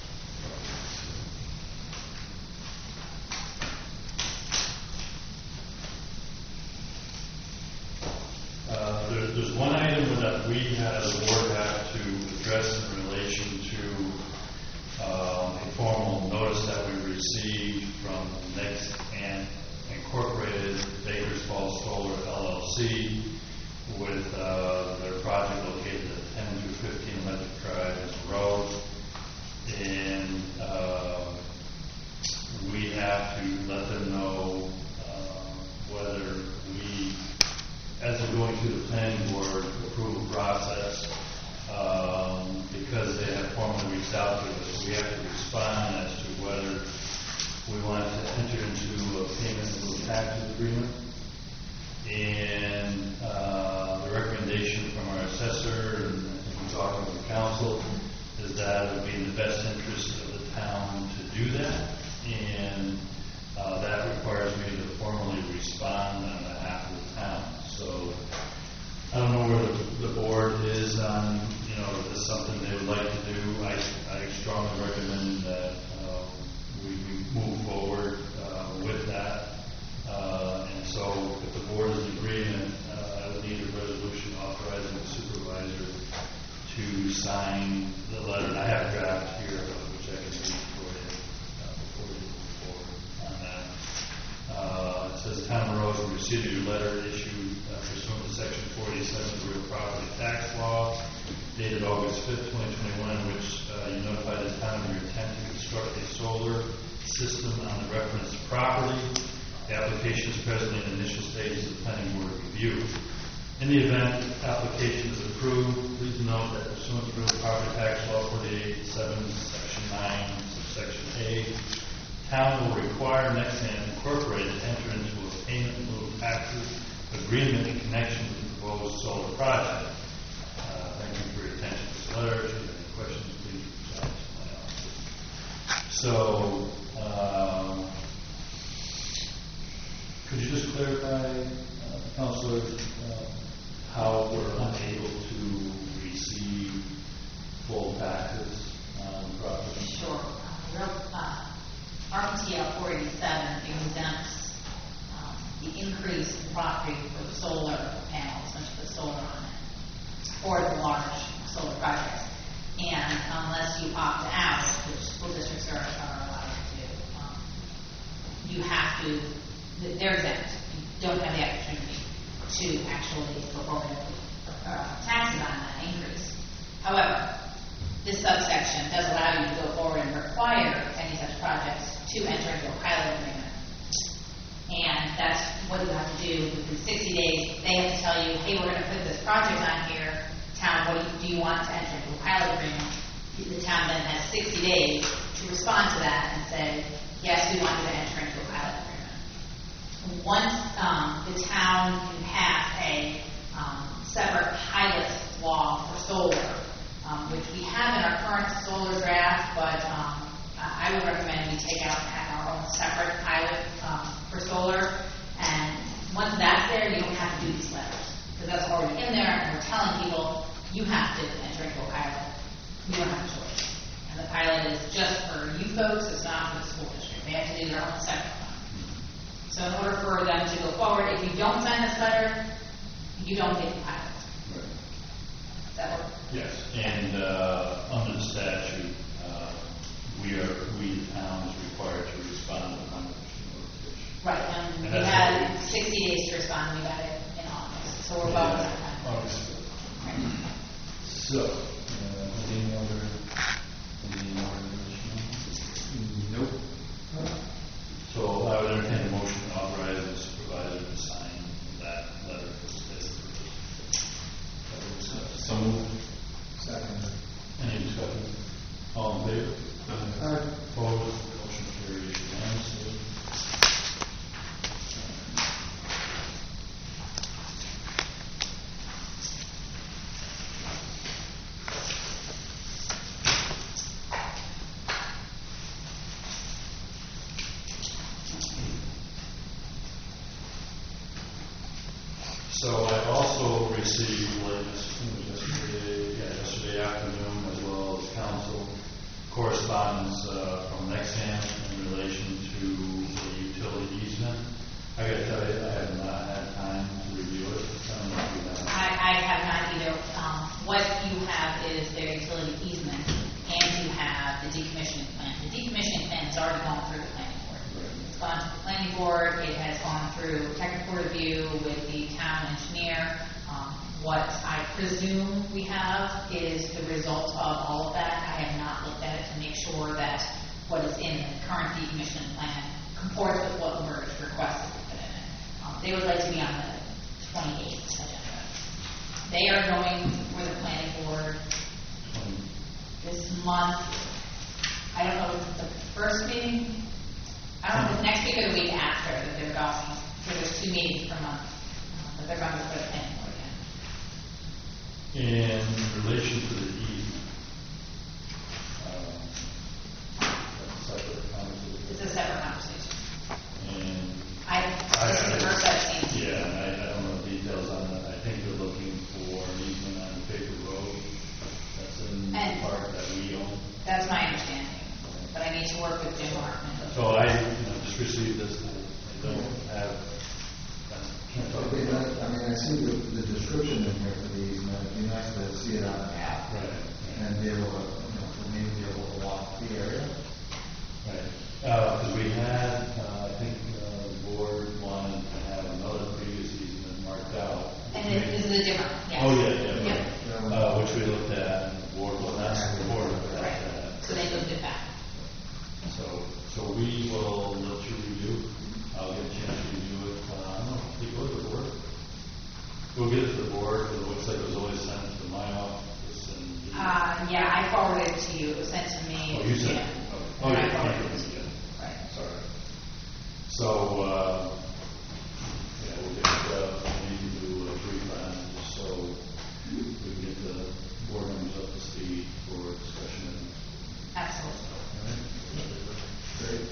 there's one item that we as a board have to address in relation to a formal notice that we received from Nexamp Incorporated, Bakers Falls Solar LLC, with their project located at 10 through 15 Electric Drive Road. And we have to let them know whether we, as we're going through the planning board approval process, because they have formally reached out to us, we have to respond as to whether we want to enter into a payment in lieu of taxes agreement. And the recommendation from our assessor, and I think we're talking with the council, is that it would be in the best interest of the town to do that. And that requires me to formally respond on behalf of the town. So I don't know where the board is on, if this is something they would like to do. I strongly recommend that we move forward with that. And so if the board is in agreement, I would need a resolution authorizing the supervisor to sign the letter. I have a draft here, which I can read for you before we move forward on that. It says, Town of Rose, we received your letter issued pursuant to Section 47 of the Real Property Tax Law, dated August 5th, 2021, in which you notified the town of your intent to construct a solar system on the referenced property. The application is presently in the initial stages of planning board review. In the event the application is approved, please note that pursuant to Real Property Tax Law 48.7, Section 9, Subsection A, town will require Nexamp Incorporated to enter into a payment in lieu of taxes agreement in connection with the proposed solar project. Thank you for your attention to this letter. If you have any questions, please reach out to my office. So, could you just clarify, Councilor, how we're unable to receive full taxes on property? Sure. RPTL 487 exempts the increase in property for solar panels, once you put solar on it, or the large solar projects. And unless you opt out, which school districts are allowed to do, you have to, they're exempt. You don't have the opportunity to actually perform taxes on that increase. However, this subsection does allow you to go forward and require any such projects to enter into a pilot agreement. And that's what you have to do within 60 days. They have to tell you, hey, we're going to put this project on here. Town, what do you want to enter into a pilot agreement? The town then has 60 days to respond to that and say, yes, we want you to enter into a pilot agreement. once the town can pass a separate pilot law for solar, which we have in our current solar draft, but I would recommend we take out and have our own separate pilot for solar. And once that's there, you don't have to do these letters, because that's already in there, and we're telling people, you have to enter into a pilot. You don't have a choice. And the pilot is just for you folks, it's not for the school district. They have to do their own separate one. So in order for them to go forward, if you don't sign this letter, you don't get the pilot. Does that work? Yes, and under the statute, we, the town, is required to respond to the notification. Right, and we that's had what 60 days to respond, we got it in August, so we're about that time. August. Right. So, any other Nope. So I would entertain a motion to authorize the supervisor to sign that letter for the state of So moved. Second. Any discussion? All in favor? Opposed? Motion carries unanimously. So I also received yesterday afternoon, as well as council correspondence from Nexamp in relation to the utility easement. I got to tell you, I have not had time to review it. I don't know if you have. I have not either. What you have is their utility easement, and you have the decommissioning plan. The decommissioning plan has already gone through the planning board. It's gone to the planning board. It has gone through technical review with the town engineer. What I presume we have is the result of all of that. I have not looked at it to make sure that what is in the current decommissioning plan comports with what Merge requested to put in it. They would like to be on the 28th agenda. They are going for the planning board this month. I don't know if it's the first meeting. I don't know if it's next week or the week after that they're going. So there's 2 meetings per month that they're going to put a planning board In relation to the easement, that's a separate conversation. in. It's a separate conversation. And This is the first I've seen. yeah, and I don't know the details on that. I think they're looking for an easement on Paper Road. That's in the And- part that we own. That's my understanding. But I need to work with Jim Markman. So I just received this. I don't have. I can't talk Okay, about it. I mean, I see the description in here for the easement. It'd be nice to see it on a map Right. and be able to, for me to be able to walk the area. Right. Because we had, I think the board wanted to have another previous easement marked out. And this is a different, yes. Oh, yeah. Yep. Which we looked at, and the board was asking the board about Right. that. So they moved it back. So we will let you review. I'll get a chance to review it. I don't know, did it go to the board? We'll get it to the board, because it looks like it was always sent to my office and. Yeah, I forwarded it to you. It was sent to me. Oh, you sent it? Yeah. Oh, And I yeah, forwarded thank it you. to you. Right. Sorry. So, yeah, we'll get, we need to do a brief on it, so we can get the board members up to speed for discussion. Absolutely. All right? Great.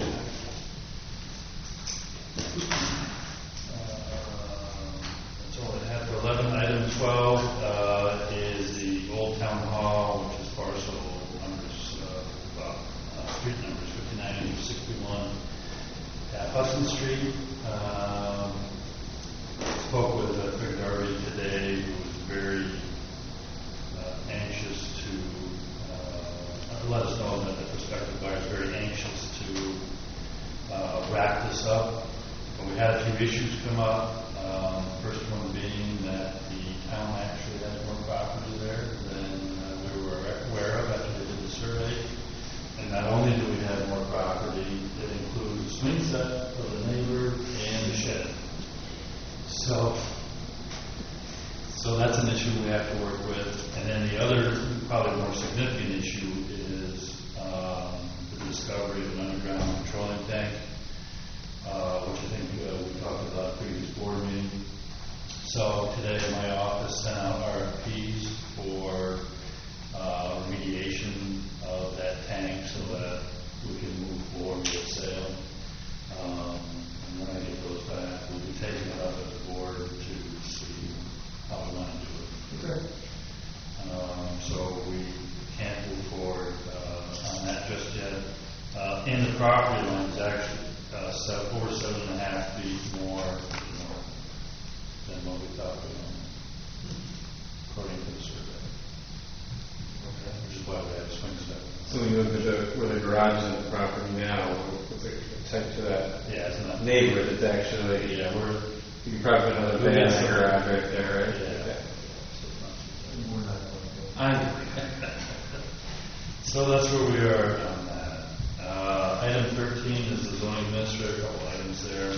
That's all I have for 11. Item 12 is the Old Town Hall, which is parcel numbers, street numbers 59 and 61 at Hudson Street. Spoke with Craig Darby today, who was very anxious to let us know that the prospective buyer is very anxious to wrap this up. But we had a few issues come up. First one being that the town actually has more property there than we were aware of after they did the survey. And not only do we have more property, it includes the swing set for the neighbor and the shed. So that's an issue we have to work with. And then the other, probably more significant issue is the discovery of an underground petroleum tank, which I think we talked about at the previous board meeting. So today my office sent out RFPs for remediation of that tank so that we can move forward with sale. And when I get those back, we'll be taking it up at the board to see how we want to do it. Okay. So we can't move forward on that just yet. And the property line is actually over 7.5 feet more than what we thought we owned, according to the survey. Which is why we have swing set. So when you look at where the garage is on the property now, what's the type to that Yeah, it's not. neighbor that's actually, Yeah, we're. you can probably put another van in the garage right there, right? Yeah. We're not going to go. I So that's where we are on that. Item 13 is the zoning administrator, a couple items there.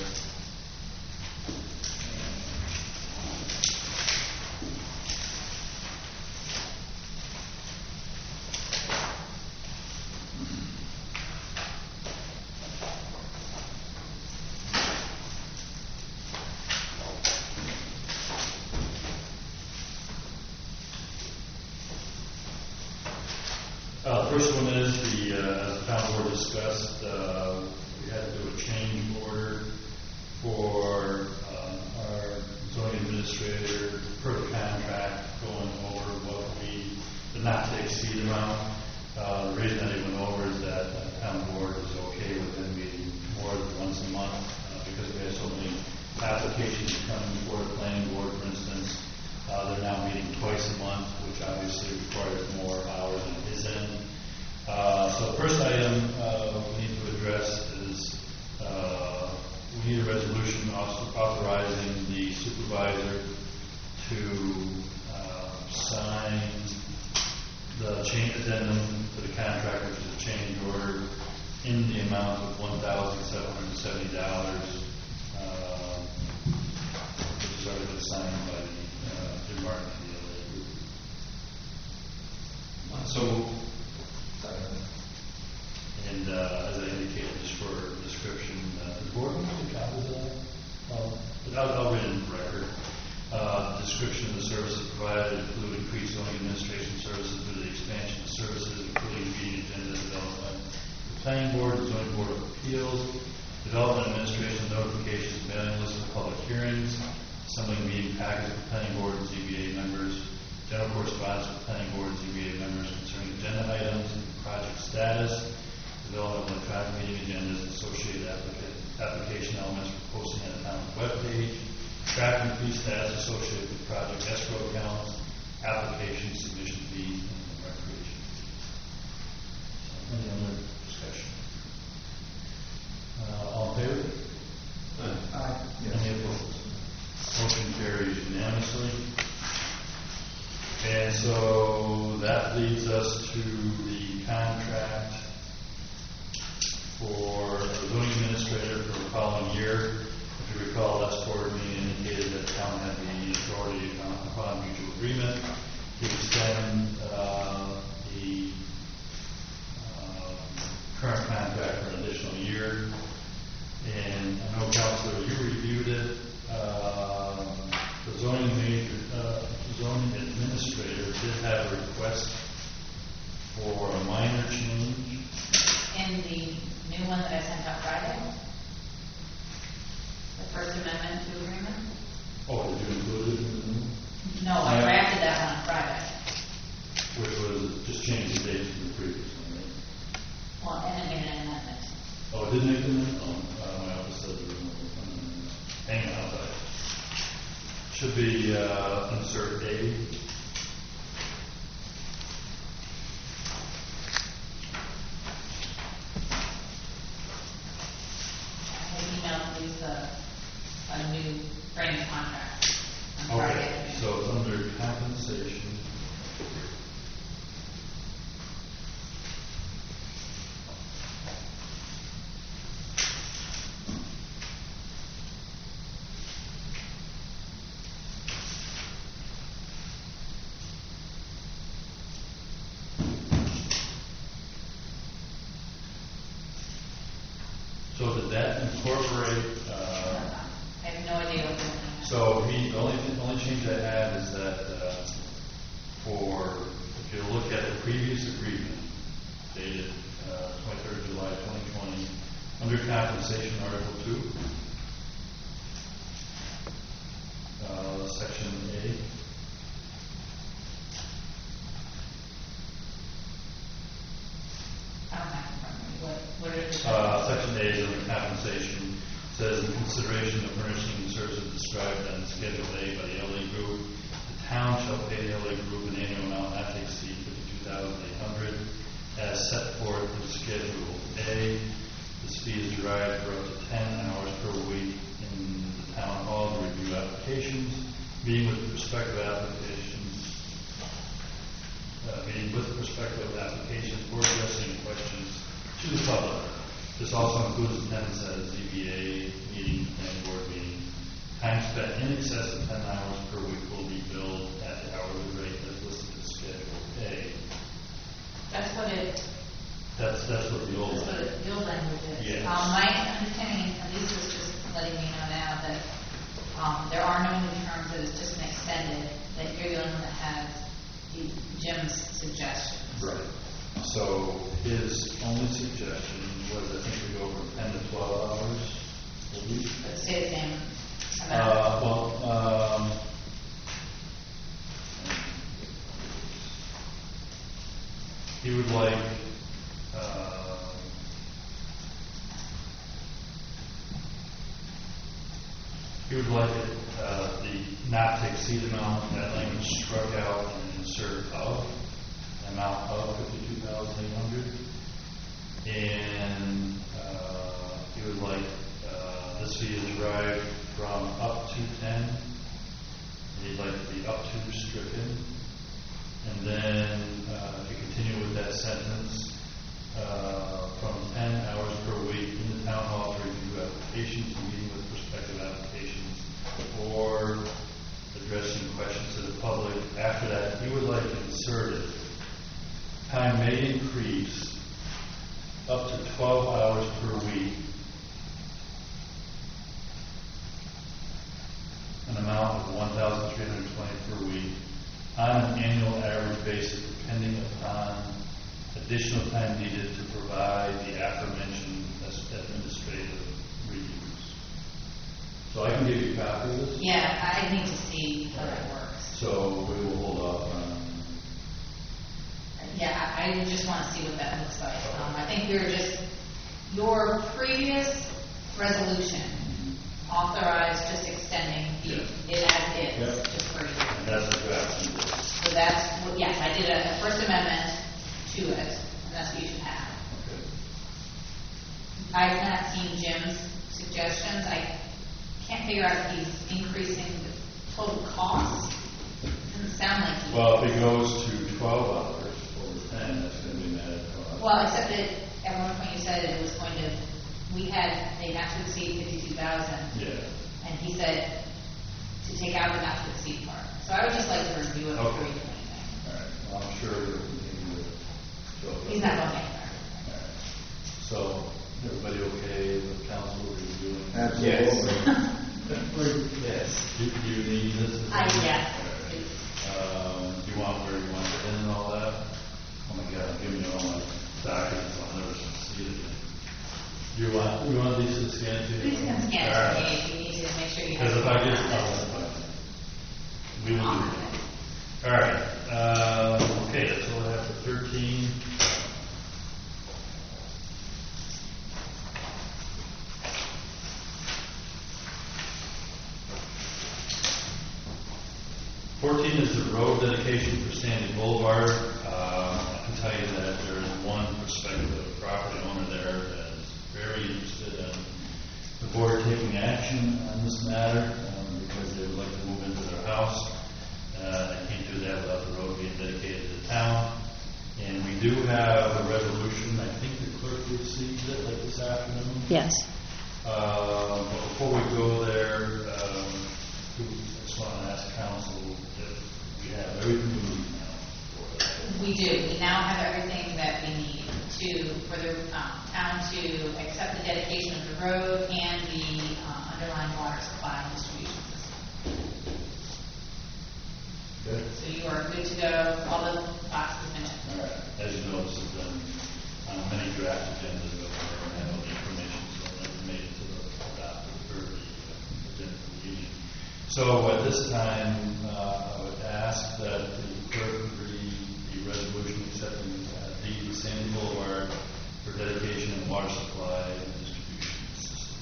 First one is as the town board discussed, we had to do a change order for our zoning administrator per the contract, going over what the not to exceed amount. The reason that it went over is that the town board is okay with them meeting more than once a month because we have so many applications coming before the planning board, for instance. They're now meeting twice a month, which obviously requires more hours on his end. So the first item we need to address is we need a resolution authorizing the supervisor to sign the change addendum to the contract, which is a change order in the amount of $1,770, which has already been signed by the Jim Martin and the LA group. So, And as I indicated, just for description, the board wants to copy that. I'll read it in the record. Description of the services provided include increased zoning administration services due to the expansion of services, including meeting agenda development, the planning board, the zoning board of appeals, development administration notifications, mailing list of public hearings, assembling meeting packets for planning board and ZBA members, general correspondence with planning board and ZBA members concerning agenda items, project status, development of electronic meeting agendas, and associated application elements for posting on the town's webpage, tracking fee status associated with project escrow accounts, application submission fees, and recreation fees. So, any other discussion? All in favor? Aye. Any opposed? Motion carries unanimously. And so that leads us to the contract for the zoning administrator for the following year. If you recall, last board meeting indicated that the town had the authority upon mutual agreement to extend the current contract for an additional year. And I know, Councilor, you reviewed it. The zoning administrator did have a request for a minor change. In the new one that I sent out Friday, the First Amendment to agreement. Oh, did you include it in the new? No, I drafted that one on Friday. Which was just change the date from the previous one, right? Well, and it made an amendment. Oh, it didn't make the minute? Oh, my office said there was no amendment. Hang on, I'll tell you. Should be insert A. I emailed Lisa a new framing contract on Okay, Friday. so it's under compensation. So did that incorporate, the only change I have is that, if you look at the previous agreement dated, 23rd July 2020, under compensation, Article 2, Section A. I don't have in front of me. What are the? Section A is under compensation. Says in consideration of furnishing the services described on Schedule A by the LA Group, the town shall pay the LA Group an annual amount not to exceed $52,800 as set forth in Schedule A. This fee is derived for up to 10 hours per week in the town hall to review applications, meeting with prospective applications or addressing questions to the public. This also includes attendance at a ZBA meeting, planning board meeting. Time spent in excess of 10 hours per week will be billed at the hourly rate as listed in Schedule A. That's what That's what the old the old language is. Yes. My understanding, at least is just letting me know now that there are no new terms, that it's just an extended, that you're the only one that has Jim's suggestions. Right. So his only suggestion was, I think, to go from 10 to 12 hours a week. But stay the same amount. He would like it, the not to exceed amount, that language struck out and insert of, amount of 52,800. And he would like this fee is derived from up to 10. And he'd like to be up to stricken. And then if you continue with that sentence, from 10 hours per week in the town hall to review applications, meeting with prospective applications, or addressing questions to the public. After that, he would like inserted. Time may increase up to 12 hours per week, an amount of $1,320 per week, on an annual average basis, depending upon additional time needed to provide the aforementioned administrative reviews. So I can give you a copy of this. Yeah, I need to see how that works. So we will hold off on. Yeah, I just want to see what that looks like. I think your previous resolution authorized just extending it as is, Yep. just for you. And that's the draft. So that's, yes, I did a first amendment to it, and that's what you should have. Okay. I've not seen Jim's suggestions. I can't figure out if he's increasing the total cost. It doesn't sound like he. Well, if it goes to 12 hours over 10, that's going to be an added cost. Well, except that at one point you said it was going to, we had a not to exceed 52,000. Yeah. And he said to take out the not to exceed part. So I would just like to review it before Okay. you do anything. All right. Well, I'm sure we'll continue to. He's not going anywhere. All right. So, everybody okay with council reviewing? Absolutely. Yes. Do you need this? Yes. Do you want where you want it in and all that? Oh my God, I'm giving you all my documents, I'll never see it again. You want these to scan too? Please come scan All it for right. me if you need to make sure you have. Because if I get, we will do that. All right, okay, that's all I have for 13. Is the road dedication for Sandy Boulevard. I can tell you that there is one prospective property owner there that is very interested in the board taking action on this matter because they would like to move into their house. They can't do that without the road being dedicated to the town. And we do have a resolution. I think the clerk received it like this afternoon. Yes. But before we go there, I just want to ask council if we have everything we need now for that. We do. We now have everything that we need for the town to accept the dedication of the road and the underlying water supply and distribution system. Good. So you are good to go, all the boxes been checked. All right. As you notice, it's been on many draft agendas, but we never had all the information, so it never made it to the adopted or the agenda for the meeting. So at this time, I would ask that the clerk read the resolution accepting the Sandy Boulevard for dedication and water supply and distribution system.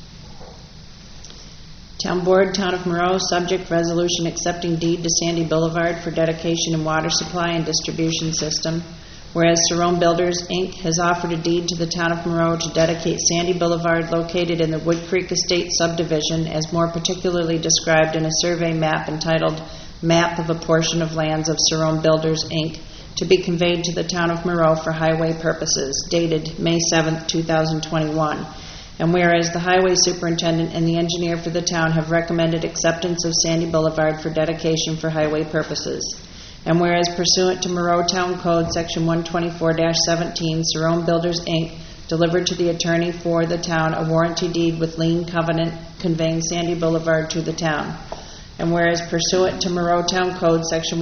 Town Board, Town of Monroe, subject resolution accepting deed to Sandy Boulevard for dedication and water supply and distribution system. Whereas Cerrone Builders, Inc. has offered a deed to the Town of Monroe to dedicate Sandy Boulevard located in the Wood Creek Estate subdivision as more particularly described in a survey map entitled Map of a Portion of Lands of Cerrone Builders, Inc., to be conveyed to the Town of Monroe for highway purposes, dated May 7, 2021. And whereas the highway superintendent and the engineer for the town have recommended acceptance of Sandy Boulevard for dedication for highway purposes. And whereas pursuant to Monroe Town Code, Section 124-17, Cerrone Builders, Inc. delivered to the attorney for the town a warranty deed with lien covenant conveying Sandy Boulevard to the town. And whereas pursuant to Monroe Town Code, Section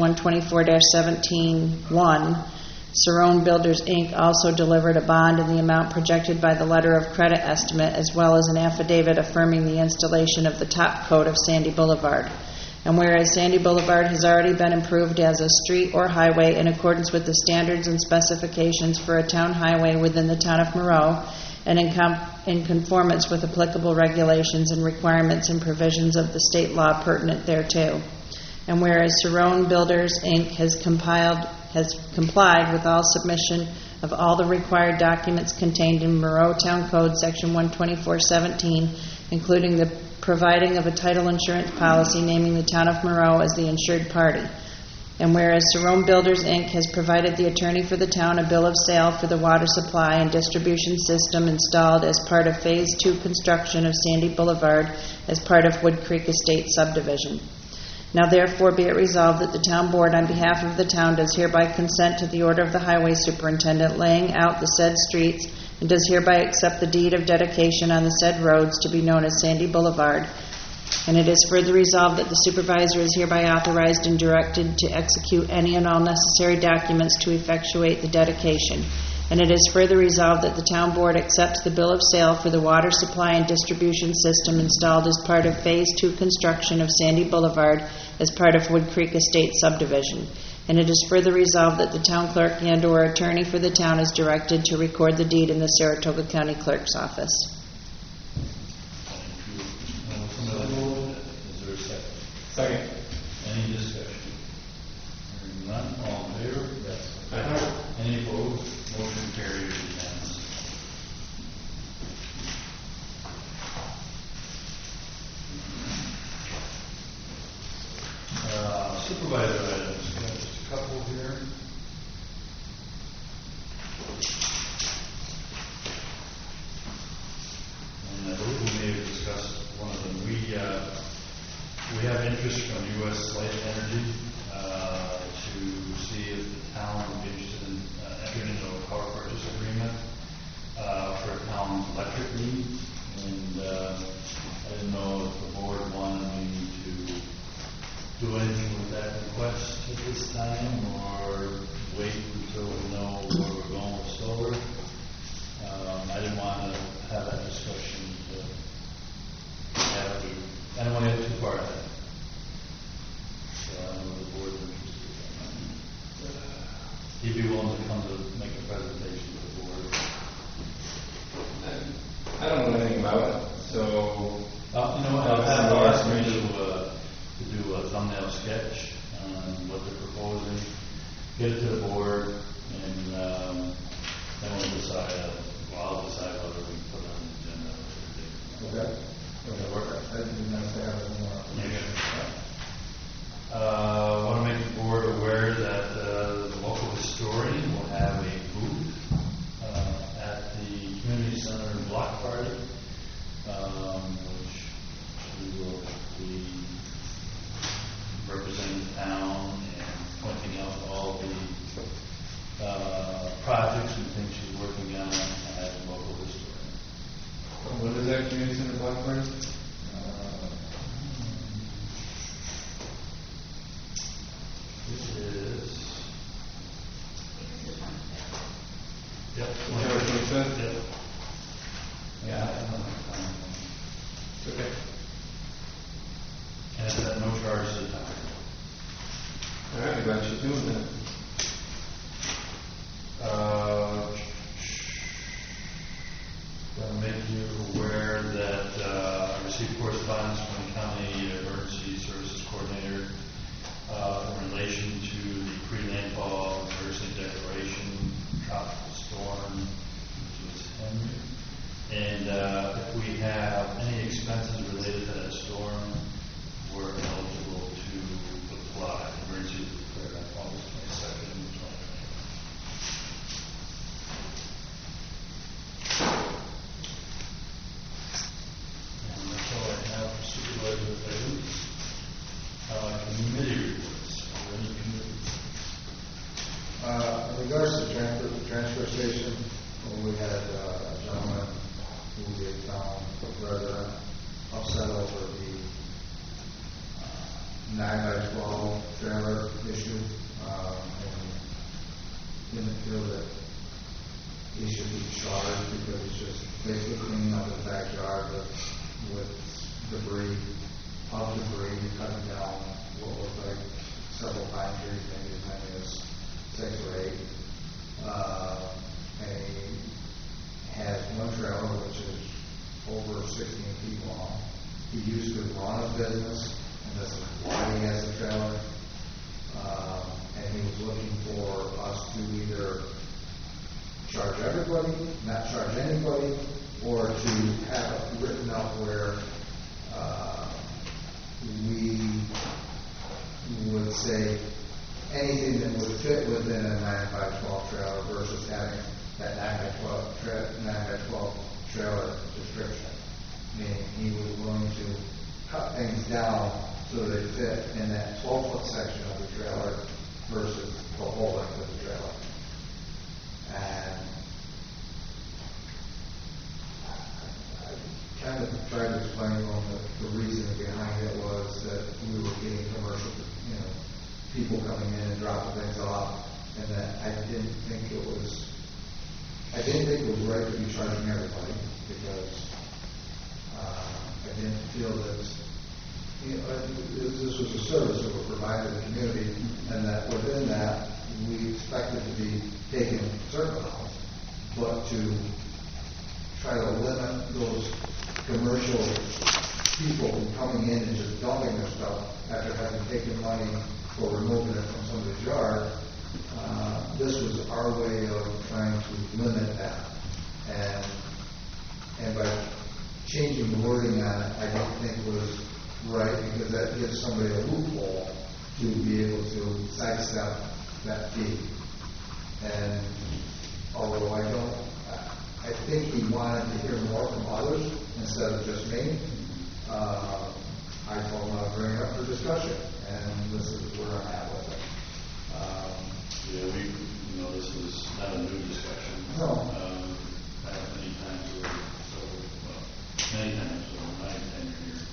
124-17-1, Cerrone Builders, Inc. also delivered a bond in the amount projected by the letter of credit estimate, as well as an affidavit affirming the installation of the top coat of Sandy Boulevard. And whereas Sandy Boulevard has already been improved as a street or highway in accordance with the standards and specifications for a town highway within the town of Monroe, and in conformance with applicable regulations and requirements and provisions of the state law pertinent thereto. And whereas Cerrone Builders, Inc. has complied with all submission of all the required documents contained in Monroe Town Code, Section 124-17, including the providing of a title insurance policy naming the town of Monroe as the insured party. And whereas Cerrone Builders, Inc. has provided the attorney for the town a bill of sale for the water supply and distribution system installed as part of Phase 2 construction of Sandy Boulevard as part of Wood Creek Estate subdivision. Now therefore be it resolved that the town board on behalf of the town does hereby consent to the order of the highway superintendent laying out the said streets, and does hereby accept the deed of dedication on the said roads to be known as Sandy Boulevard. And it is further resolved that the supervisor is hereby authorized and directed to execute any and all necessary documents to effectuate the dedication. And it is further resolved that the town board accepts the bill of sale for the water supply and distribution system installed as part of Phase 2 construction of Sandy Boulevard as part of Wood Creek Estate subdivision. And it is further resolved that the town clerk and/or attorney for the town is directed to record the deed in the Saratoga County Clerk's office. Is there a second? Second. Any discussion? Hearing none, all in favor? Yes. Any opposed? Motion carries unanimously. Supervisor items, we have just a couple here. And I believe we may have discussed one of them. We have interest from U.S. Light Energy to see if the town would be interested in entering into a power purchase agreement for a town's electric needs. And I didn't know if the board wanted me to do anything with that request at this time, or wait until we know where we're going with solar. I didn't want to have that discussion. I don't want to get too far ahead. So I don't know if the board is interested. He'd be willing to come to make a presentation to the board. I don't know anything about it, so You know what, I've had asked me to do a thumbnail sketch on what they're proposing, get it to the board, and then we'll decide, I'll decide whether we put it on the agenda. Okay. Does that work? I think we have to have it more. I want to make the board aware that the local historian will have a booth at the community center block party, which we will be representing the town and pointing out all the projects and things she's working on as a local historian. what is that community center block party? September 25th? Yep. Yeah. It's okay. And it's at no charge to the town. All right, glad you're doing that. Going to make you aware that I received correspondence from the County Emergency Services Coordinator in relation to the pre-landfall emergency declaration, tropical storm, which was Henry. And if we have any expenses related to that storm, we're eligible to apply. Emergency was declared on August 22nd, 2020. And that's all I have for supervisor items. Committee reports. Are there any committees? In regards to the transfer station, we had a gentleman who is a town resident upset over the 9x12 trailer issue, and didn't feel that he should be charged because it's just basically cleaning up his backyard with debris, cutting down what looked like several pine trees, maybe as many as 6 or 8. And he has one trailer which is over 16 feet long. He used to run a business, and this is why he has a trailer. And he was looking for us to either charge everybody, not charge anybody, or to have it written up where we would say anything that would fit within a 9x12 trailer versus having that 9x12 trailer description. Meaning he was willing to cut things down so that they fit in that 12-foot section of the trailer versus the whole length of the trailer. And I kind of tried to explain to him that the reason behind it was that we were getting commercial, people coming in and dropping things off, and that I didn't think it was right to be charging everybody because I didn't feel that this was a service that was provided to the community, and that within that we expected to be taken certain amounts, but to try to limit those commercial people from coming in and just dumping their stuff after having taken money for removing it from somebody's yard. This was our way of trying to limit that, and by changing the wording on it, I don't think was right because that gives somebody a loophole to be able to sidestep that fee. And although I think he wanted to hear more from others instead of just me. I told him I'd bring it up for discussion, and this is where I'm at with it. This was not a new discussion. No. Many times over my tenure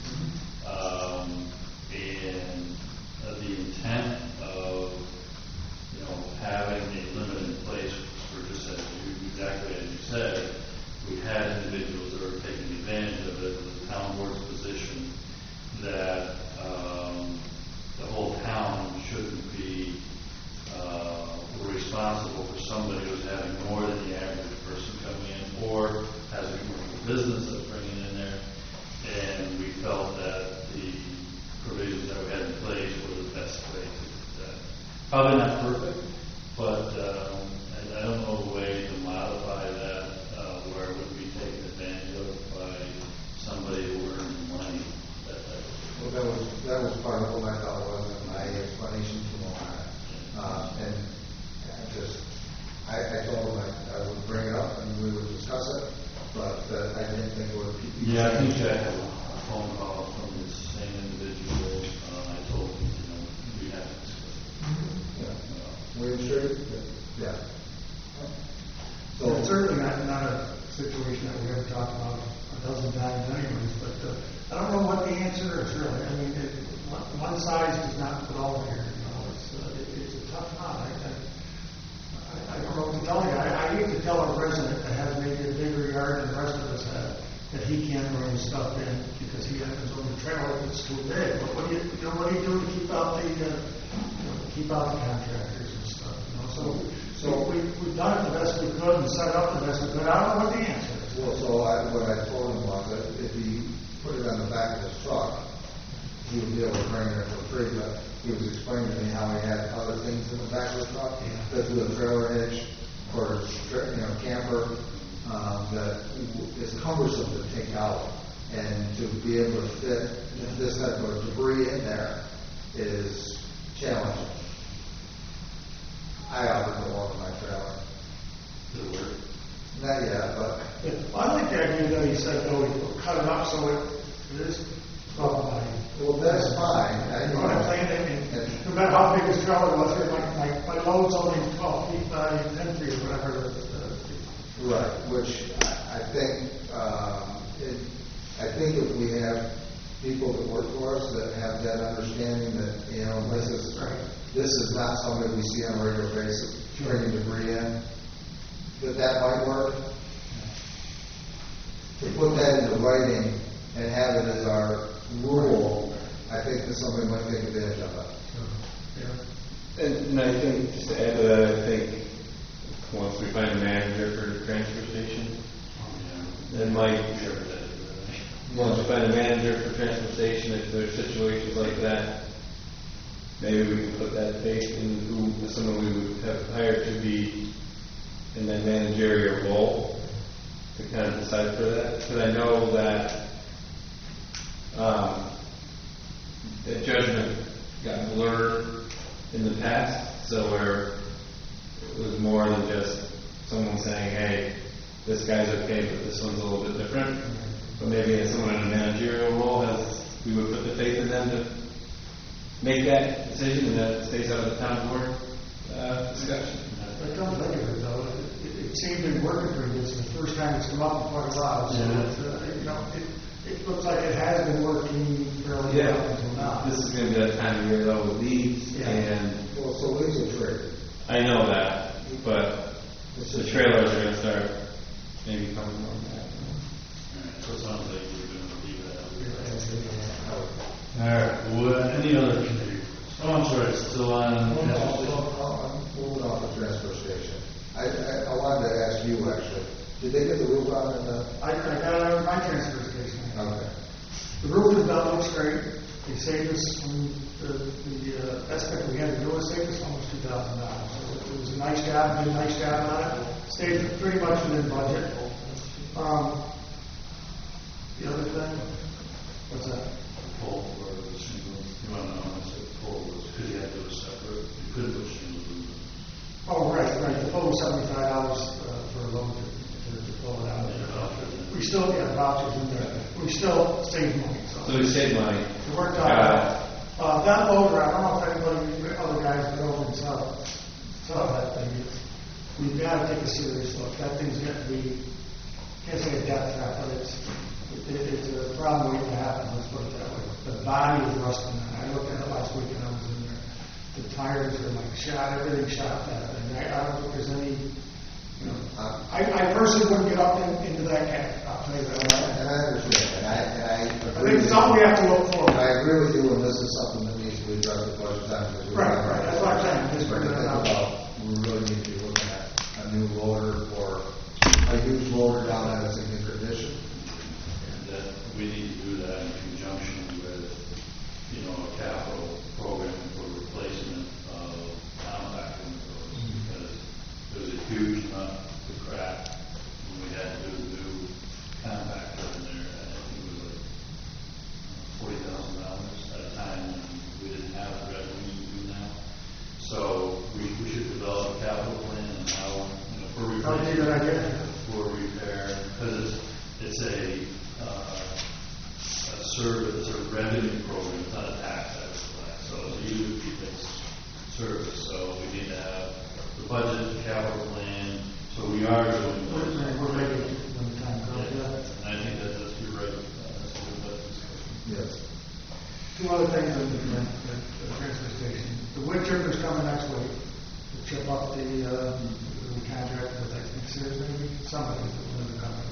here. And the intent of, having a limit in place for just exactly as you said, we had individuals that were taking advantage of it. It was the town board's position that the whole town shouldn't be responsible for somebody who's having more than the average person coming in or has a commercial business that's bringing in there. And we felt that the provisions that we had in place were the best way to do that. Probably not perfect, but I don't know a way to modify that where it would be taken advantage of by somebody who earns money. Well, that was part of what I thought was my explanation to him on it. And I told him I would bring it up and we would discuss it, but I didn't think it would be. Yeah, I think I had a phone call from this same individual. I told him, we have to discuss it. Yeah. William Street? Yeah. So it's certainly not a situation that we ever talked about a dozen times anyways, but I don't know what the answer is really. I mean, one size does not fit all here. It's a tough knot. I don't know what to tell you. I hate to tell a resident that he can't bring his stuff in because he has his own trailer that's too big. But what do you do to keep out the contractors and stuff? So we've done it the best we could and set it up the best we could. I don't know what the answer is. Well, so what I told him was that if he put it on the back of his truck, he would be able to bring it in for free. But he was explaining to me how he had other things in the back of the truck that do a trailer hitch or camper that is cumbersome to take out, and to be able to fit this type of debris in there is challenging. I offered to walk in my trailer. Does it work? Not yet, but I like the idea that he said, "Oh, we cut it up so it is problematic." well, that's fine. You know what I'm saying? And no matter how big his trailer was, my load's only 12 feet by 10 feet, whatever. Right, which I think, I think if we have people that work for us that have that understanding that, this is not something we see on a regular basis, bringing debris in, that might work. To put that into writing and have it as our rule, I think that somebody might take advantage of it. And I think, just to add to that, I think once we find a manager for the transfer station, that might, once we find a manager for transfer station, if there's situations like that, maybe we can put that faith in who someone we would have hired to be in that managerial role to kind of decide for that. Because I know that that judgment got blurred in the past, so where it was more than just someone saying, hey, this guy's okay, but this one's a little bit different. But maybe as someone in a managerial role, we would put the faith in them to make that decision, and that it stays out of the town board discussion. But don't think of it, though. It seemed to be working pretty good. It's the first time it's come up in quite a while. So it looks like it has been working fairly well until now. This is going to be that time of year, though, with leaves, and Well, so leaves a trick. I know that, but the trailers are going to start maybe coming more back. So it sounds like we're going to leave that out. All right, well, any other committee? Oh, I'm sorry, it's still on. I'm moving off the transfer station. I wanted to ask you, actually, did they get the roof on in the... I got it on my transfer station. Okay. The roof is done, looks great. They saved us from the estimate we had to do. It saved us almost $2,000. So it was a nice job, did a nice job on it. Stayed pretty much within budget. The other thing, what's that? Pole for the shingles. You want to know how much the pole was, because you had to do it separate. You couldn't put shingles in them. Oh, right. The pole was $75 for a load to pull it out. We still get vouchers in there. We still save money. So we saved money. It worked out. That loader, I don't know if anybody, other guys go and saw that thing. We've got to take a serious look. That thing's got to be, can't say a death trap, but it's a problem waiting to happen. Let's put it that way. The body is rusting. I looked at it last week and I was in there. The tires are like shot, everything shot that thing. I don't think there's any, I personally wouldn't get up into that camp. I'll tell you that. And I understand, I think it's something we have to look for. I agree with you, and this is something that needs to be addressed at budget time. Right. That's what I'm saying. Just bring it up. We really need to be looking at a new loader or a used loader down at its in condition. And we need to do that in conjunction with, a capital program for replacement of compacting roads, because there's a huge amount of crap when we had to do a new compactor in there. I think it was like $40,000 at a time when we didn't have the revenue to do now. So we should develop a capital plan and how, for replacement, for repair, because it's a service, a revenue program, it's not a tax that was collected. So it's a user-based service. So we need to have the budget, the capital plan. So we are doing those. We're making it when the time comes. And I think that's you're right. That's a good budget discussion. Yes. Two other things on the transfer station. The wood chipper's coming next week to chip up the contract with, I think, Sears, maybe? Somebody's in the company.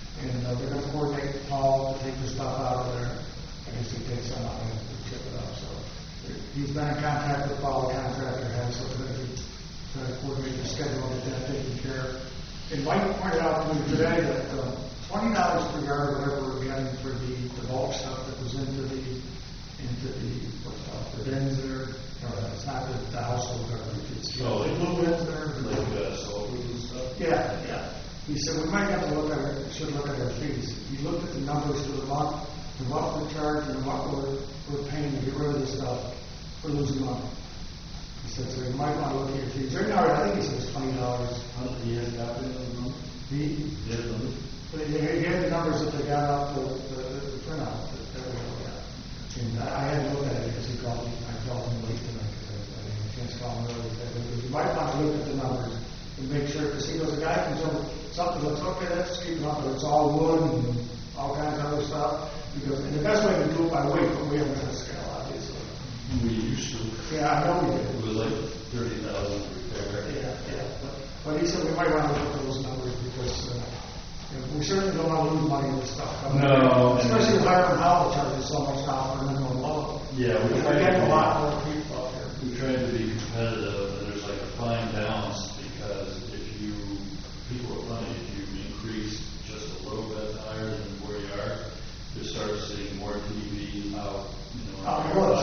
And they're gonna coordinate with Paul to take the stuff out of there. I guess he takes some out and chip it up, so. He's been in contact with Paul, the contractor has, so we're gonna try to coordinate the schedule, get that taken care of. And Mike pointed out to me today that $20 per yard, or whatever we're getting for the bulk stuff that was into the what's it called, the bins there. No, it's not the household garbage, it's the blue bins there. Soldiers and stuff. Yeah. He said, we might have to look at it, should look at our fees. He looked at the numbers for the month, and what we're charging, and what we're paying to get rid of this stuff, we're losing money. He said, so you might want to look at your fees. Right now, I think he said it's $20. He has got it in the room? But he had the numbers that they got out the printout that we looked at. And I had to look at it because he called me. I called him late tonight because I didn't have a chance to call him early. But you might want to look at the numbers and make sure, because he goes, the guy comes over, something looks okay, let's keep it up, but it's all wood and all kinds of other stuff. Because, and the best way to do it by weight, but we haven't done a scale, obviously. We used to. Yeah, I know we did. It was like 30,000 repair. Yeah. But he said we might want to look at those numbers because we certainly don't want to lose money on this stuff. No. Especially with Hiram Howell charges so much now for minimum low. Yeah, we're getting a lot more people out there. We tried to be competitive, and there's like a fine balance because people are funny, if you increase just a little bit higher than where you are, you start seeing more TV out, Out in the woods.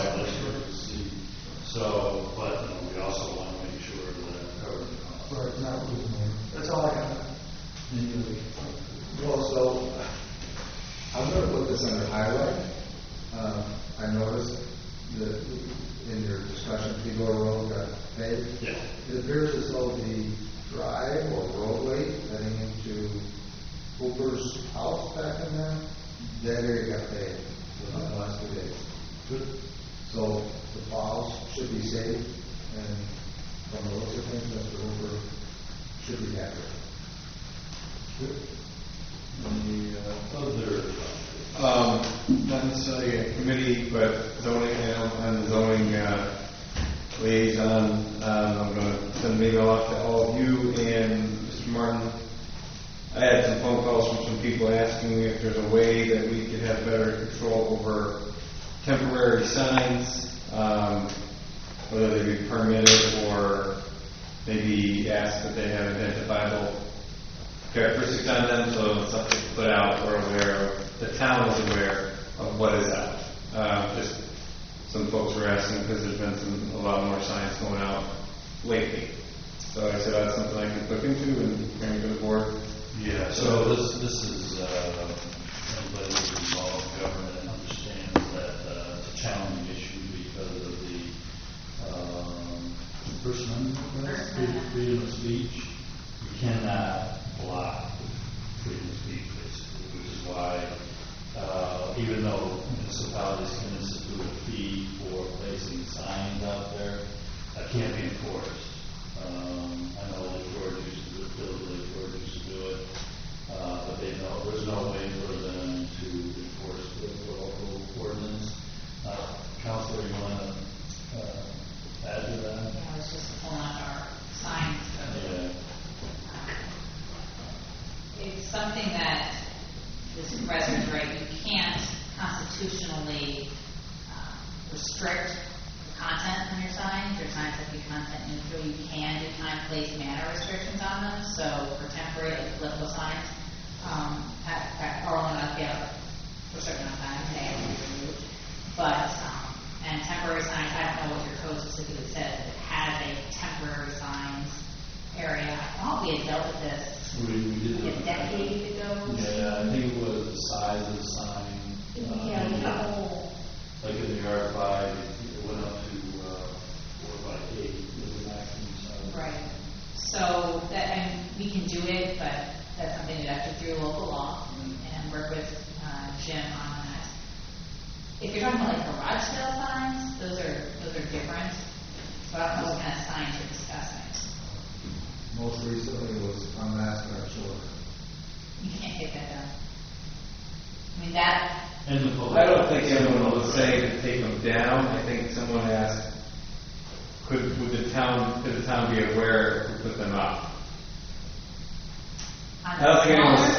So, but we also want to make sure that I'm covered the cost. Right, not losing money. That's all I got. Well, so I'm going to put this under highway. I noticed that in your discussion, Igor Road got paved. Yeah. It appears as though the drive or roadway heading into Hooper's house back in there, that area got paved within the last 2 days. Good. So the plows should be safe, and from the looks of things, Mr. Hooper should be happy. Good. Any other? Not necessarily a committee, but zoning, and the zoning liaison. I'm going to send an email out to all of you and Mr. Martin. I had some phone calls from some people asking if there's a way that we could have better control over temporary signs, whether they be permitted or maybe ask that they have identifiable characteristics on them, so it's something to put out, we're aware of, the town is aware of what is out. Just some folks were asking because there's been a lot more signs going out lately. So I said that's something I can look into and bring to the board. Yeah, so this is, anybody who's involved in government understands that it's a challenging issue because of the First Amendment, freedom of speech. You cannot block freedom of speech, basically, which is why even though municipalities can institute a fee for placing signs out there, that can't be enforced. I know Lake George used to do it, Lake George used to do it, but there's no way for them to enforce the local ordinance. Counselor, you want to add to that? Yeah, I was just pulling up our signs. Yeah. It's something that this Supervisor's right, you can't constitutionally restrict content on your signs. Your signs have to be content neutral. You can do time, place, manner restrictions on them. So for temporary, like political signs, are only allowed to be out for a certain amount of time. They have to be removed. But and temporary signs, I don't know what your code specifically says. It has a temporary signs area. I thought we had dealt with this We did a decade ago. Yeah, I think it was the size of the sign. Yeah, we got a whole. Like in the R5, it went up to 4 by 8 was the maximum size. Right. So that, and we can do it, but that's something we'd have to do local law and work with Jim on that. If you're talking about like garage sale signs, those are different. So I don't know what kind of signs you're discussing. Most recently was unmasked our children. You can't take that down. I mean that. And the I don't think anyone was saying to take them down. I think someone asked, could the town be aware who put them up? I don't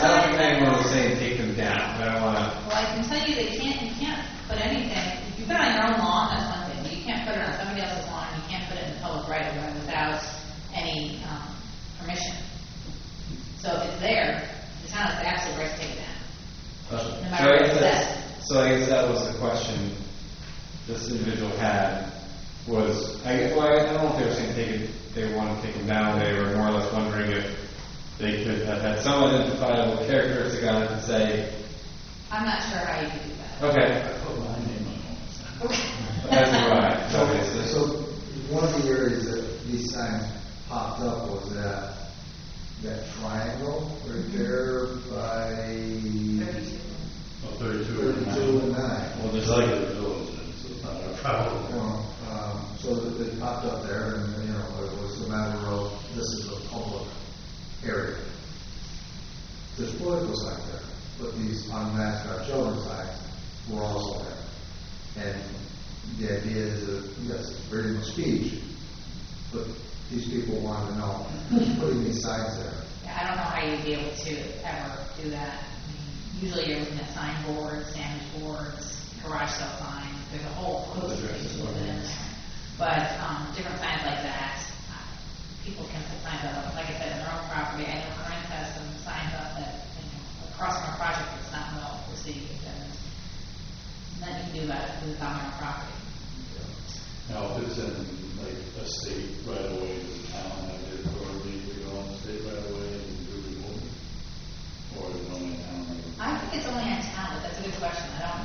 don't think anyone was saying take them down. I don't want to. Well, I can tell you you can't put anything, if you put it on your own lawn, that's one thing, but you can't put it on somebody else's lawn, you can't put it in the public right of way without any, permission. So if it's there, the town has the absolute right to take it down. No matter what it says. So I guess that was the question this individual had, was, I don't know if they were saying they wanted to take them down, they were more or less wondering if they could have had some identifiable characteristic on it to say, I'm not sure how you could do that. okay, I put my name on it. Okay. that's right, obviously. So one of the areas that these signs popped up was that triangle right there by 32 and 32 and 9. Well, there's like a village, so it's not our problem. So that they popped up there, and it was a matter of this is a public area. There's political signs there, but these unmasked our children signs were also there. And the idea is that yes, it's freedom of speech, but these people wanted to know who's putting these signs there. Yeah, I don't know how you'd be able to ever do that. I mean, usually you're looking at signboards, sandwich boards, garage sale signs, there's a whole host of things within there. But different signs like that, people can put signs up, like I said, on their own property. I know Corinth has some signs up that, across from our project that's not well received, and then you can do that with on your own property. Now, if it's in like a state right away, does the town have the authority to go on the state right away and do remove it? Or is it only town? I think it's only on town, but that's a good question. I don't,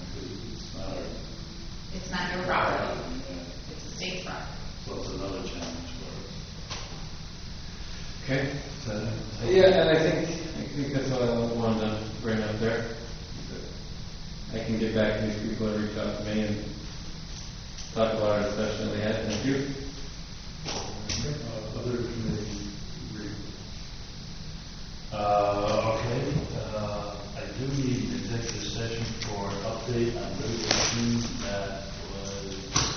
it's not your property, it's the state's property. So it's another challenge for us. Okay. Is that it? Yeah, and I think that's what I wanted to bring up there. I can get back to these people that reach out to me and talk about our discussion that we had. Thank you. Other committee okay. I do need an executive session for an update on litigation that was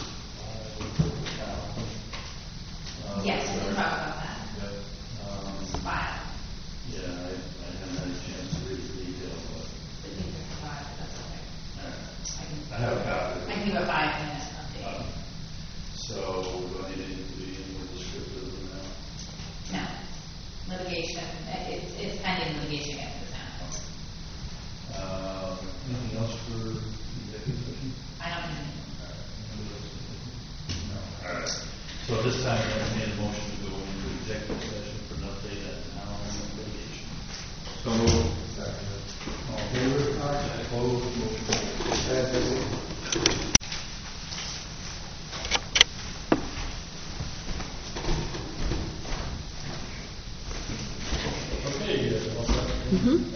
Yes, we can talk about that. Yep. File. Yeah, I haven't had a chance to read the details, but The things are file, that's okay. I have a copy. I can give a 5 minutes update. So, do I need to be more descriptive than that? No. Litigation, it's pending litigation against the town. Anything else for executive session? I don't need All right. So at this time, I made a motion to go into executive session for an update on town litigation. So moved. All in favor? Aye. Opposed? Motion carries. Okay, we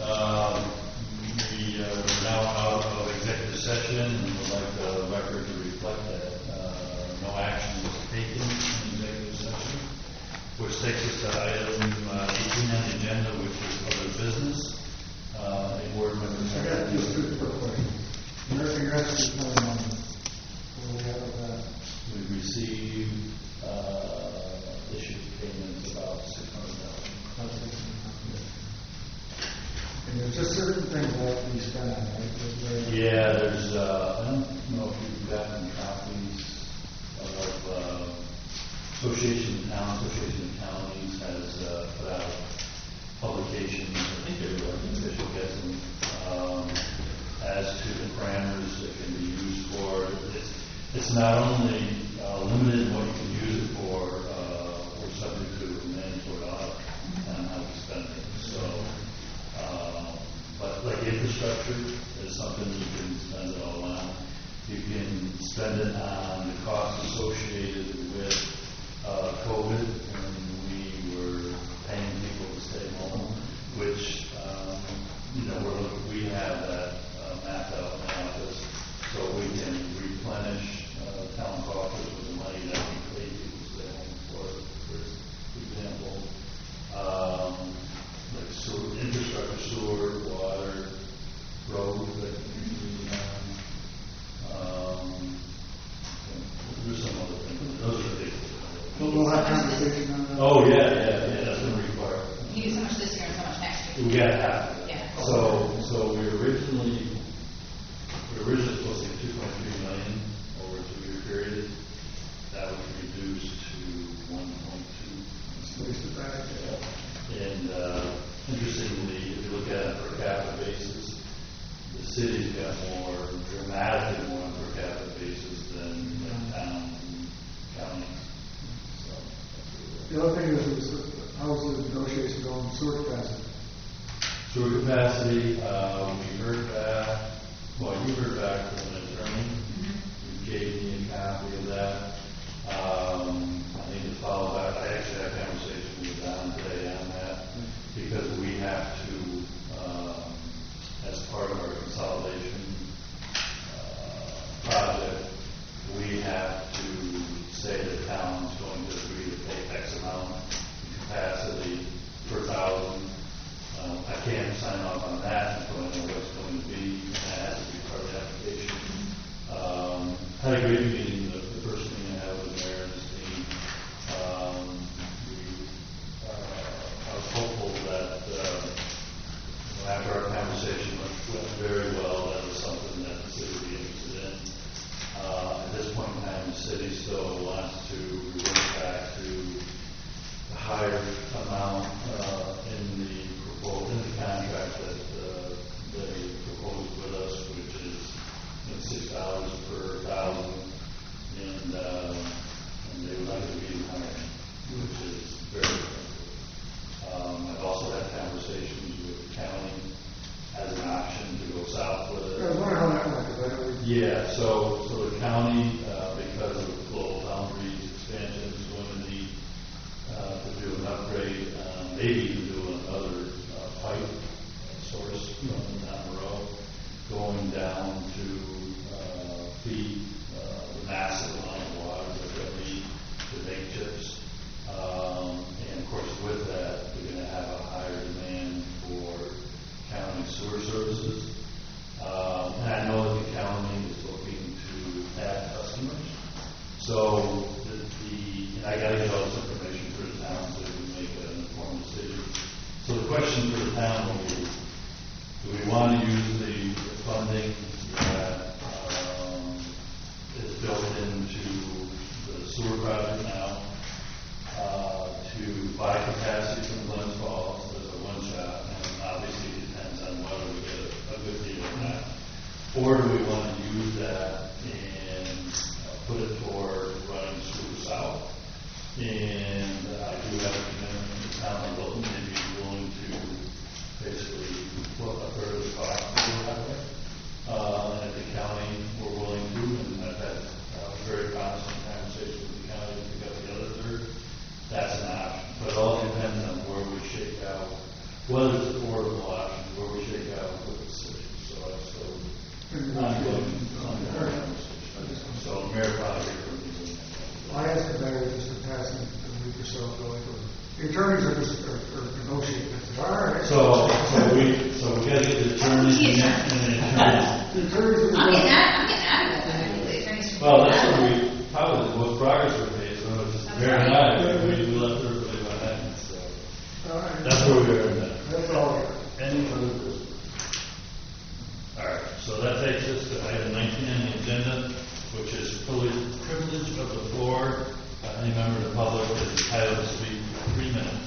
are now out of executive session and would like the record to reflect that no action was taken in executive session, which takes us to item 18 on the agenda, which is other business. Any board members? I got just two quick questions. Nursing rescue plan, where we have that? We received issued payments about $600,000. And there's just certain things that have to be spent on, right? Yeah, there's, I don't know if you've gotten copies of Association of Counties has put out publications, I think everybody should get them, as to the parameters that can be used for. It's not only limited in what you can use it for, we're subject to mandatory audit on how we spend it. So, but like infrastructure is something you can spend it all on. You can spend it on the costs associated with COVID, when we were paying people to stay home, which we have that mapped out in the office, so we can replenish town coffers with the money that we pay people to stay home for example. Like sewer, infrastructure, sewer, water, roads that can be there's some other things. Those are the big We'll have time to Waste it back. And interestingly, if you look at it per capita basis, the city's got more, dramatically more on per capita basis than towns and counties. So, The other thing is how's the negotiation going, sewer capacity? sewer capacity, we heard back, well, you heard back from an attorney. You gave me a copy of that. I need to follow that. I actually had a conversation with Don today on that because we have to, as part of our consolidation project, we have to say the town's going to agree to pay X amount in capacity per thousand. I can't sign off on that until I know what it's going to be. That has to be part of the application. Had a great meeting, the first meeting I had with the mayor and his team. I was hopeful that after our conversation went very well, that was something that the city would be interested in. At this point in time, the city still wants to revert back to the higher amount in the contract that they proposed with us, which is $6 per thousand, and they would like to be higher, which is very good. I've also had conversations with the county as an option to go south with it. I was wondering how that works. Yeah, so the county, because of the Global Boundaries expansion, is going to need to do an upgrade, maybe even do another pipe source running down the road, going down to feed the massive amount of water that they'll need to make chips. And of course, with that, we're going to have a higher demand for county sewer services. And I know that the county is looking to add customers. So and I got to get all this information for the town so we can make an informed decision. So the question for the town will be, do we want to use the funding that is built into the sewer project now to buy capacity from Glens Falls as a one-shot, and obviously it depends on whether we get a good deal or not, or do we want to use that and put it toward running sewer south? And I do have a commitment in the town of Wilton to be willing to basically put a third of the cost to the highway. And if the county were willing to, and I've had very promising conversations with the county to pick up the other third, that's an option. But it all depends on where we shake out, whether it's affordable option, where we shake out with the city. So I'm still ongoing conversation. So Mayor probably heard from me. I asked the mayor just to pass a week or so ago. The attorneys are just negotiating. All right. So we got to get the attorneys and the attorneys. The attorneys are I'm getting out of it. I think the attorneys should. Well, that's what we probably the most progress we've made. So it's very high. We left everybody behind. So all right. that's where we are now. That's all. Any further business? All right. So that takes us to item 19 on the agenda, which is privilege of the floor. Any member of the public is entitled to speak for 3 minutes.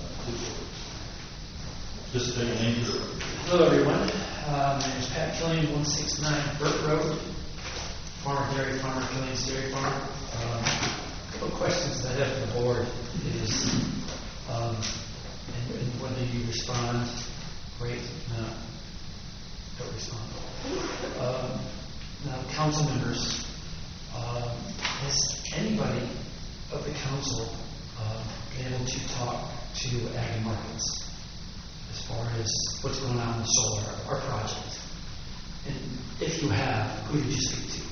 Just take a name for it. Hello, everyone. My name is Pat Killian, 169 Burt Road, former dairy farmer, Killian's Dairy Farm. A couple of questions that I have for the board is, and whether you respond, great, no, don't respond. Now, council members, has anybody of the council been able to talk to Ag Markets as far as what's going on with solar, our project? And if you have, who did you speak to?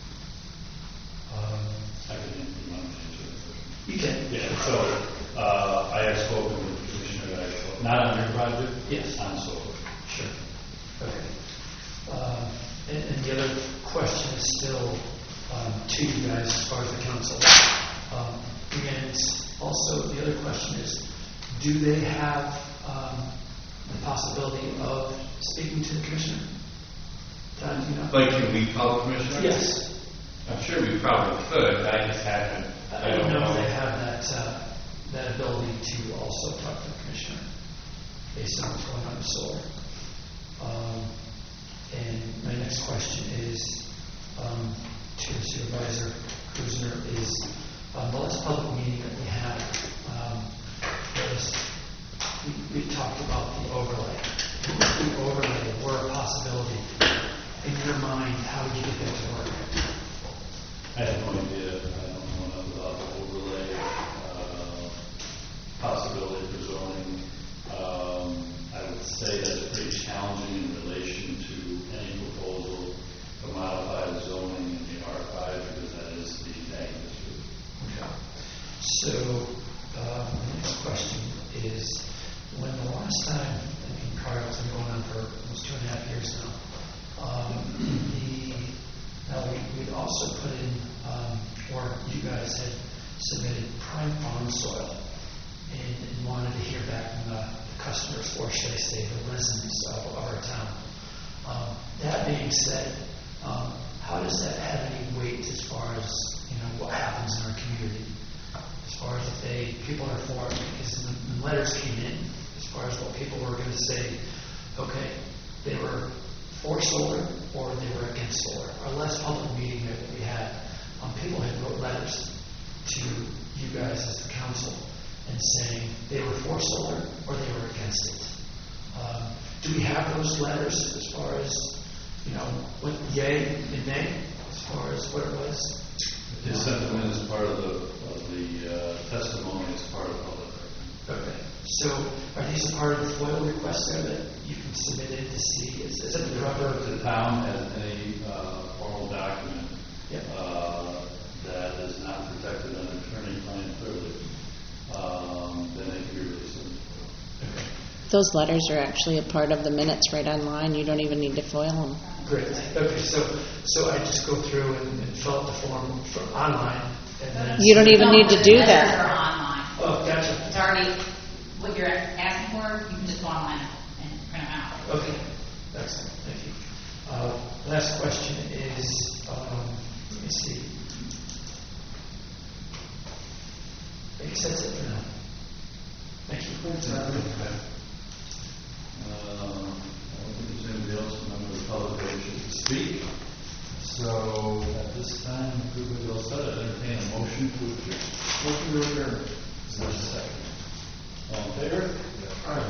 I can answer that. You can. Yeah, so I have spoken with Commissioner Ashford, not on your project? Yes. On solar. Sure. Okay. And the other question is still to you guys as far as the council. And also the other question is, do they have the possibility of speaking to the commissioner? Don, do you know? Like, can we call the commissioner? Yes. I'm sure we probably could. I just haven't. I don't know if they have that that ability to also talk to the commissioner based on what's going on with solar. And my next question is to Supervisor Kuzner is the last public meeting that we had was we talked about the overlay. The overlay were a possibility. In your mind, how would you get that to work? I have no idea. I don't know enough about the overlay possibility for zoning. I would say that's pretty challenging in relation to any proposal to modify the zoning in the R5 because that is the ag district. Okay. So the next question is, when the last time, Carl's been going on for almost 2.5 years now, we'd also put in, or you guys had submitted prime farm soil and wanted to hear back from the customers, or should I say the residents of our town. That being said, how does that have any weight as far as what happens in our community? As far as if people are for it, because the letters came in, as far as what people were going to say, okay, they were for solar or they were against solar. Our last public meeting that we had, people had wrote letters to you guys as the council and saying they were for solar or they were against it. Do we have those letters as far as, what yay and nay, as far as what it was? His sentiment is part of the testimony as part of the public record. Okay. So are these a part of the FOIL request there that you can submit in to see? Is it the proper? If the town has any formal document Yep. That is not protected under attorney-client privilege, then they can be released. Okay. Those letters are actually a part of the minutes right online. You don't even need to FOIL them. Great. Okay, so I just go through and fill out the form online, and then You don't even need to do Letters that. are online. Oh, gotcha. It's already, what you're asking for, you can just go online and print them out. Okay, excellent. Thank you. Last question is, let me see. I guess that's it for now. Thank you. I don't think there's anybody else from the public that wishes to speak. So at this time, if everybody else said, I entertain a motion to adjourn. Motion to adjourn. Is there a second? All in favor?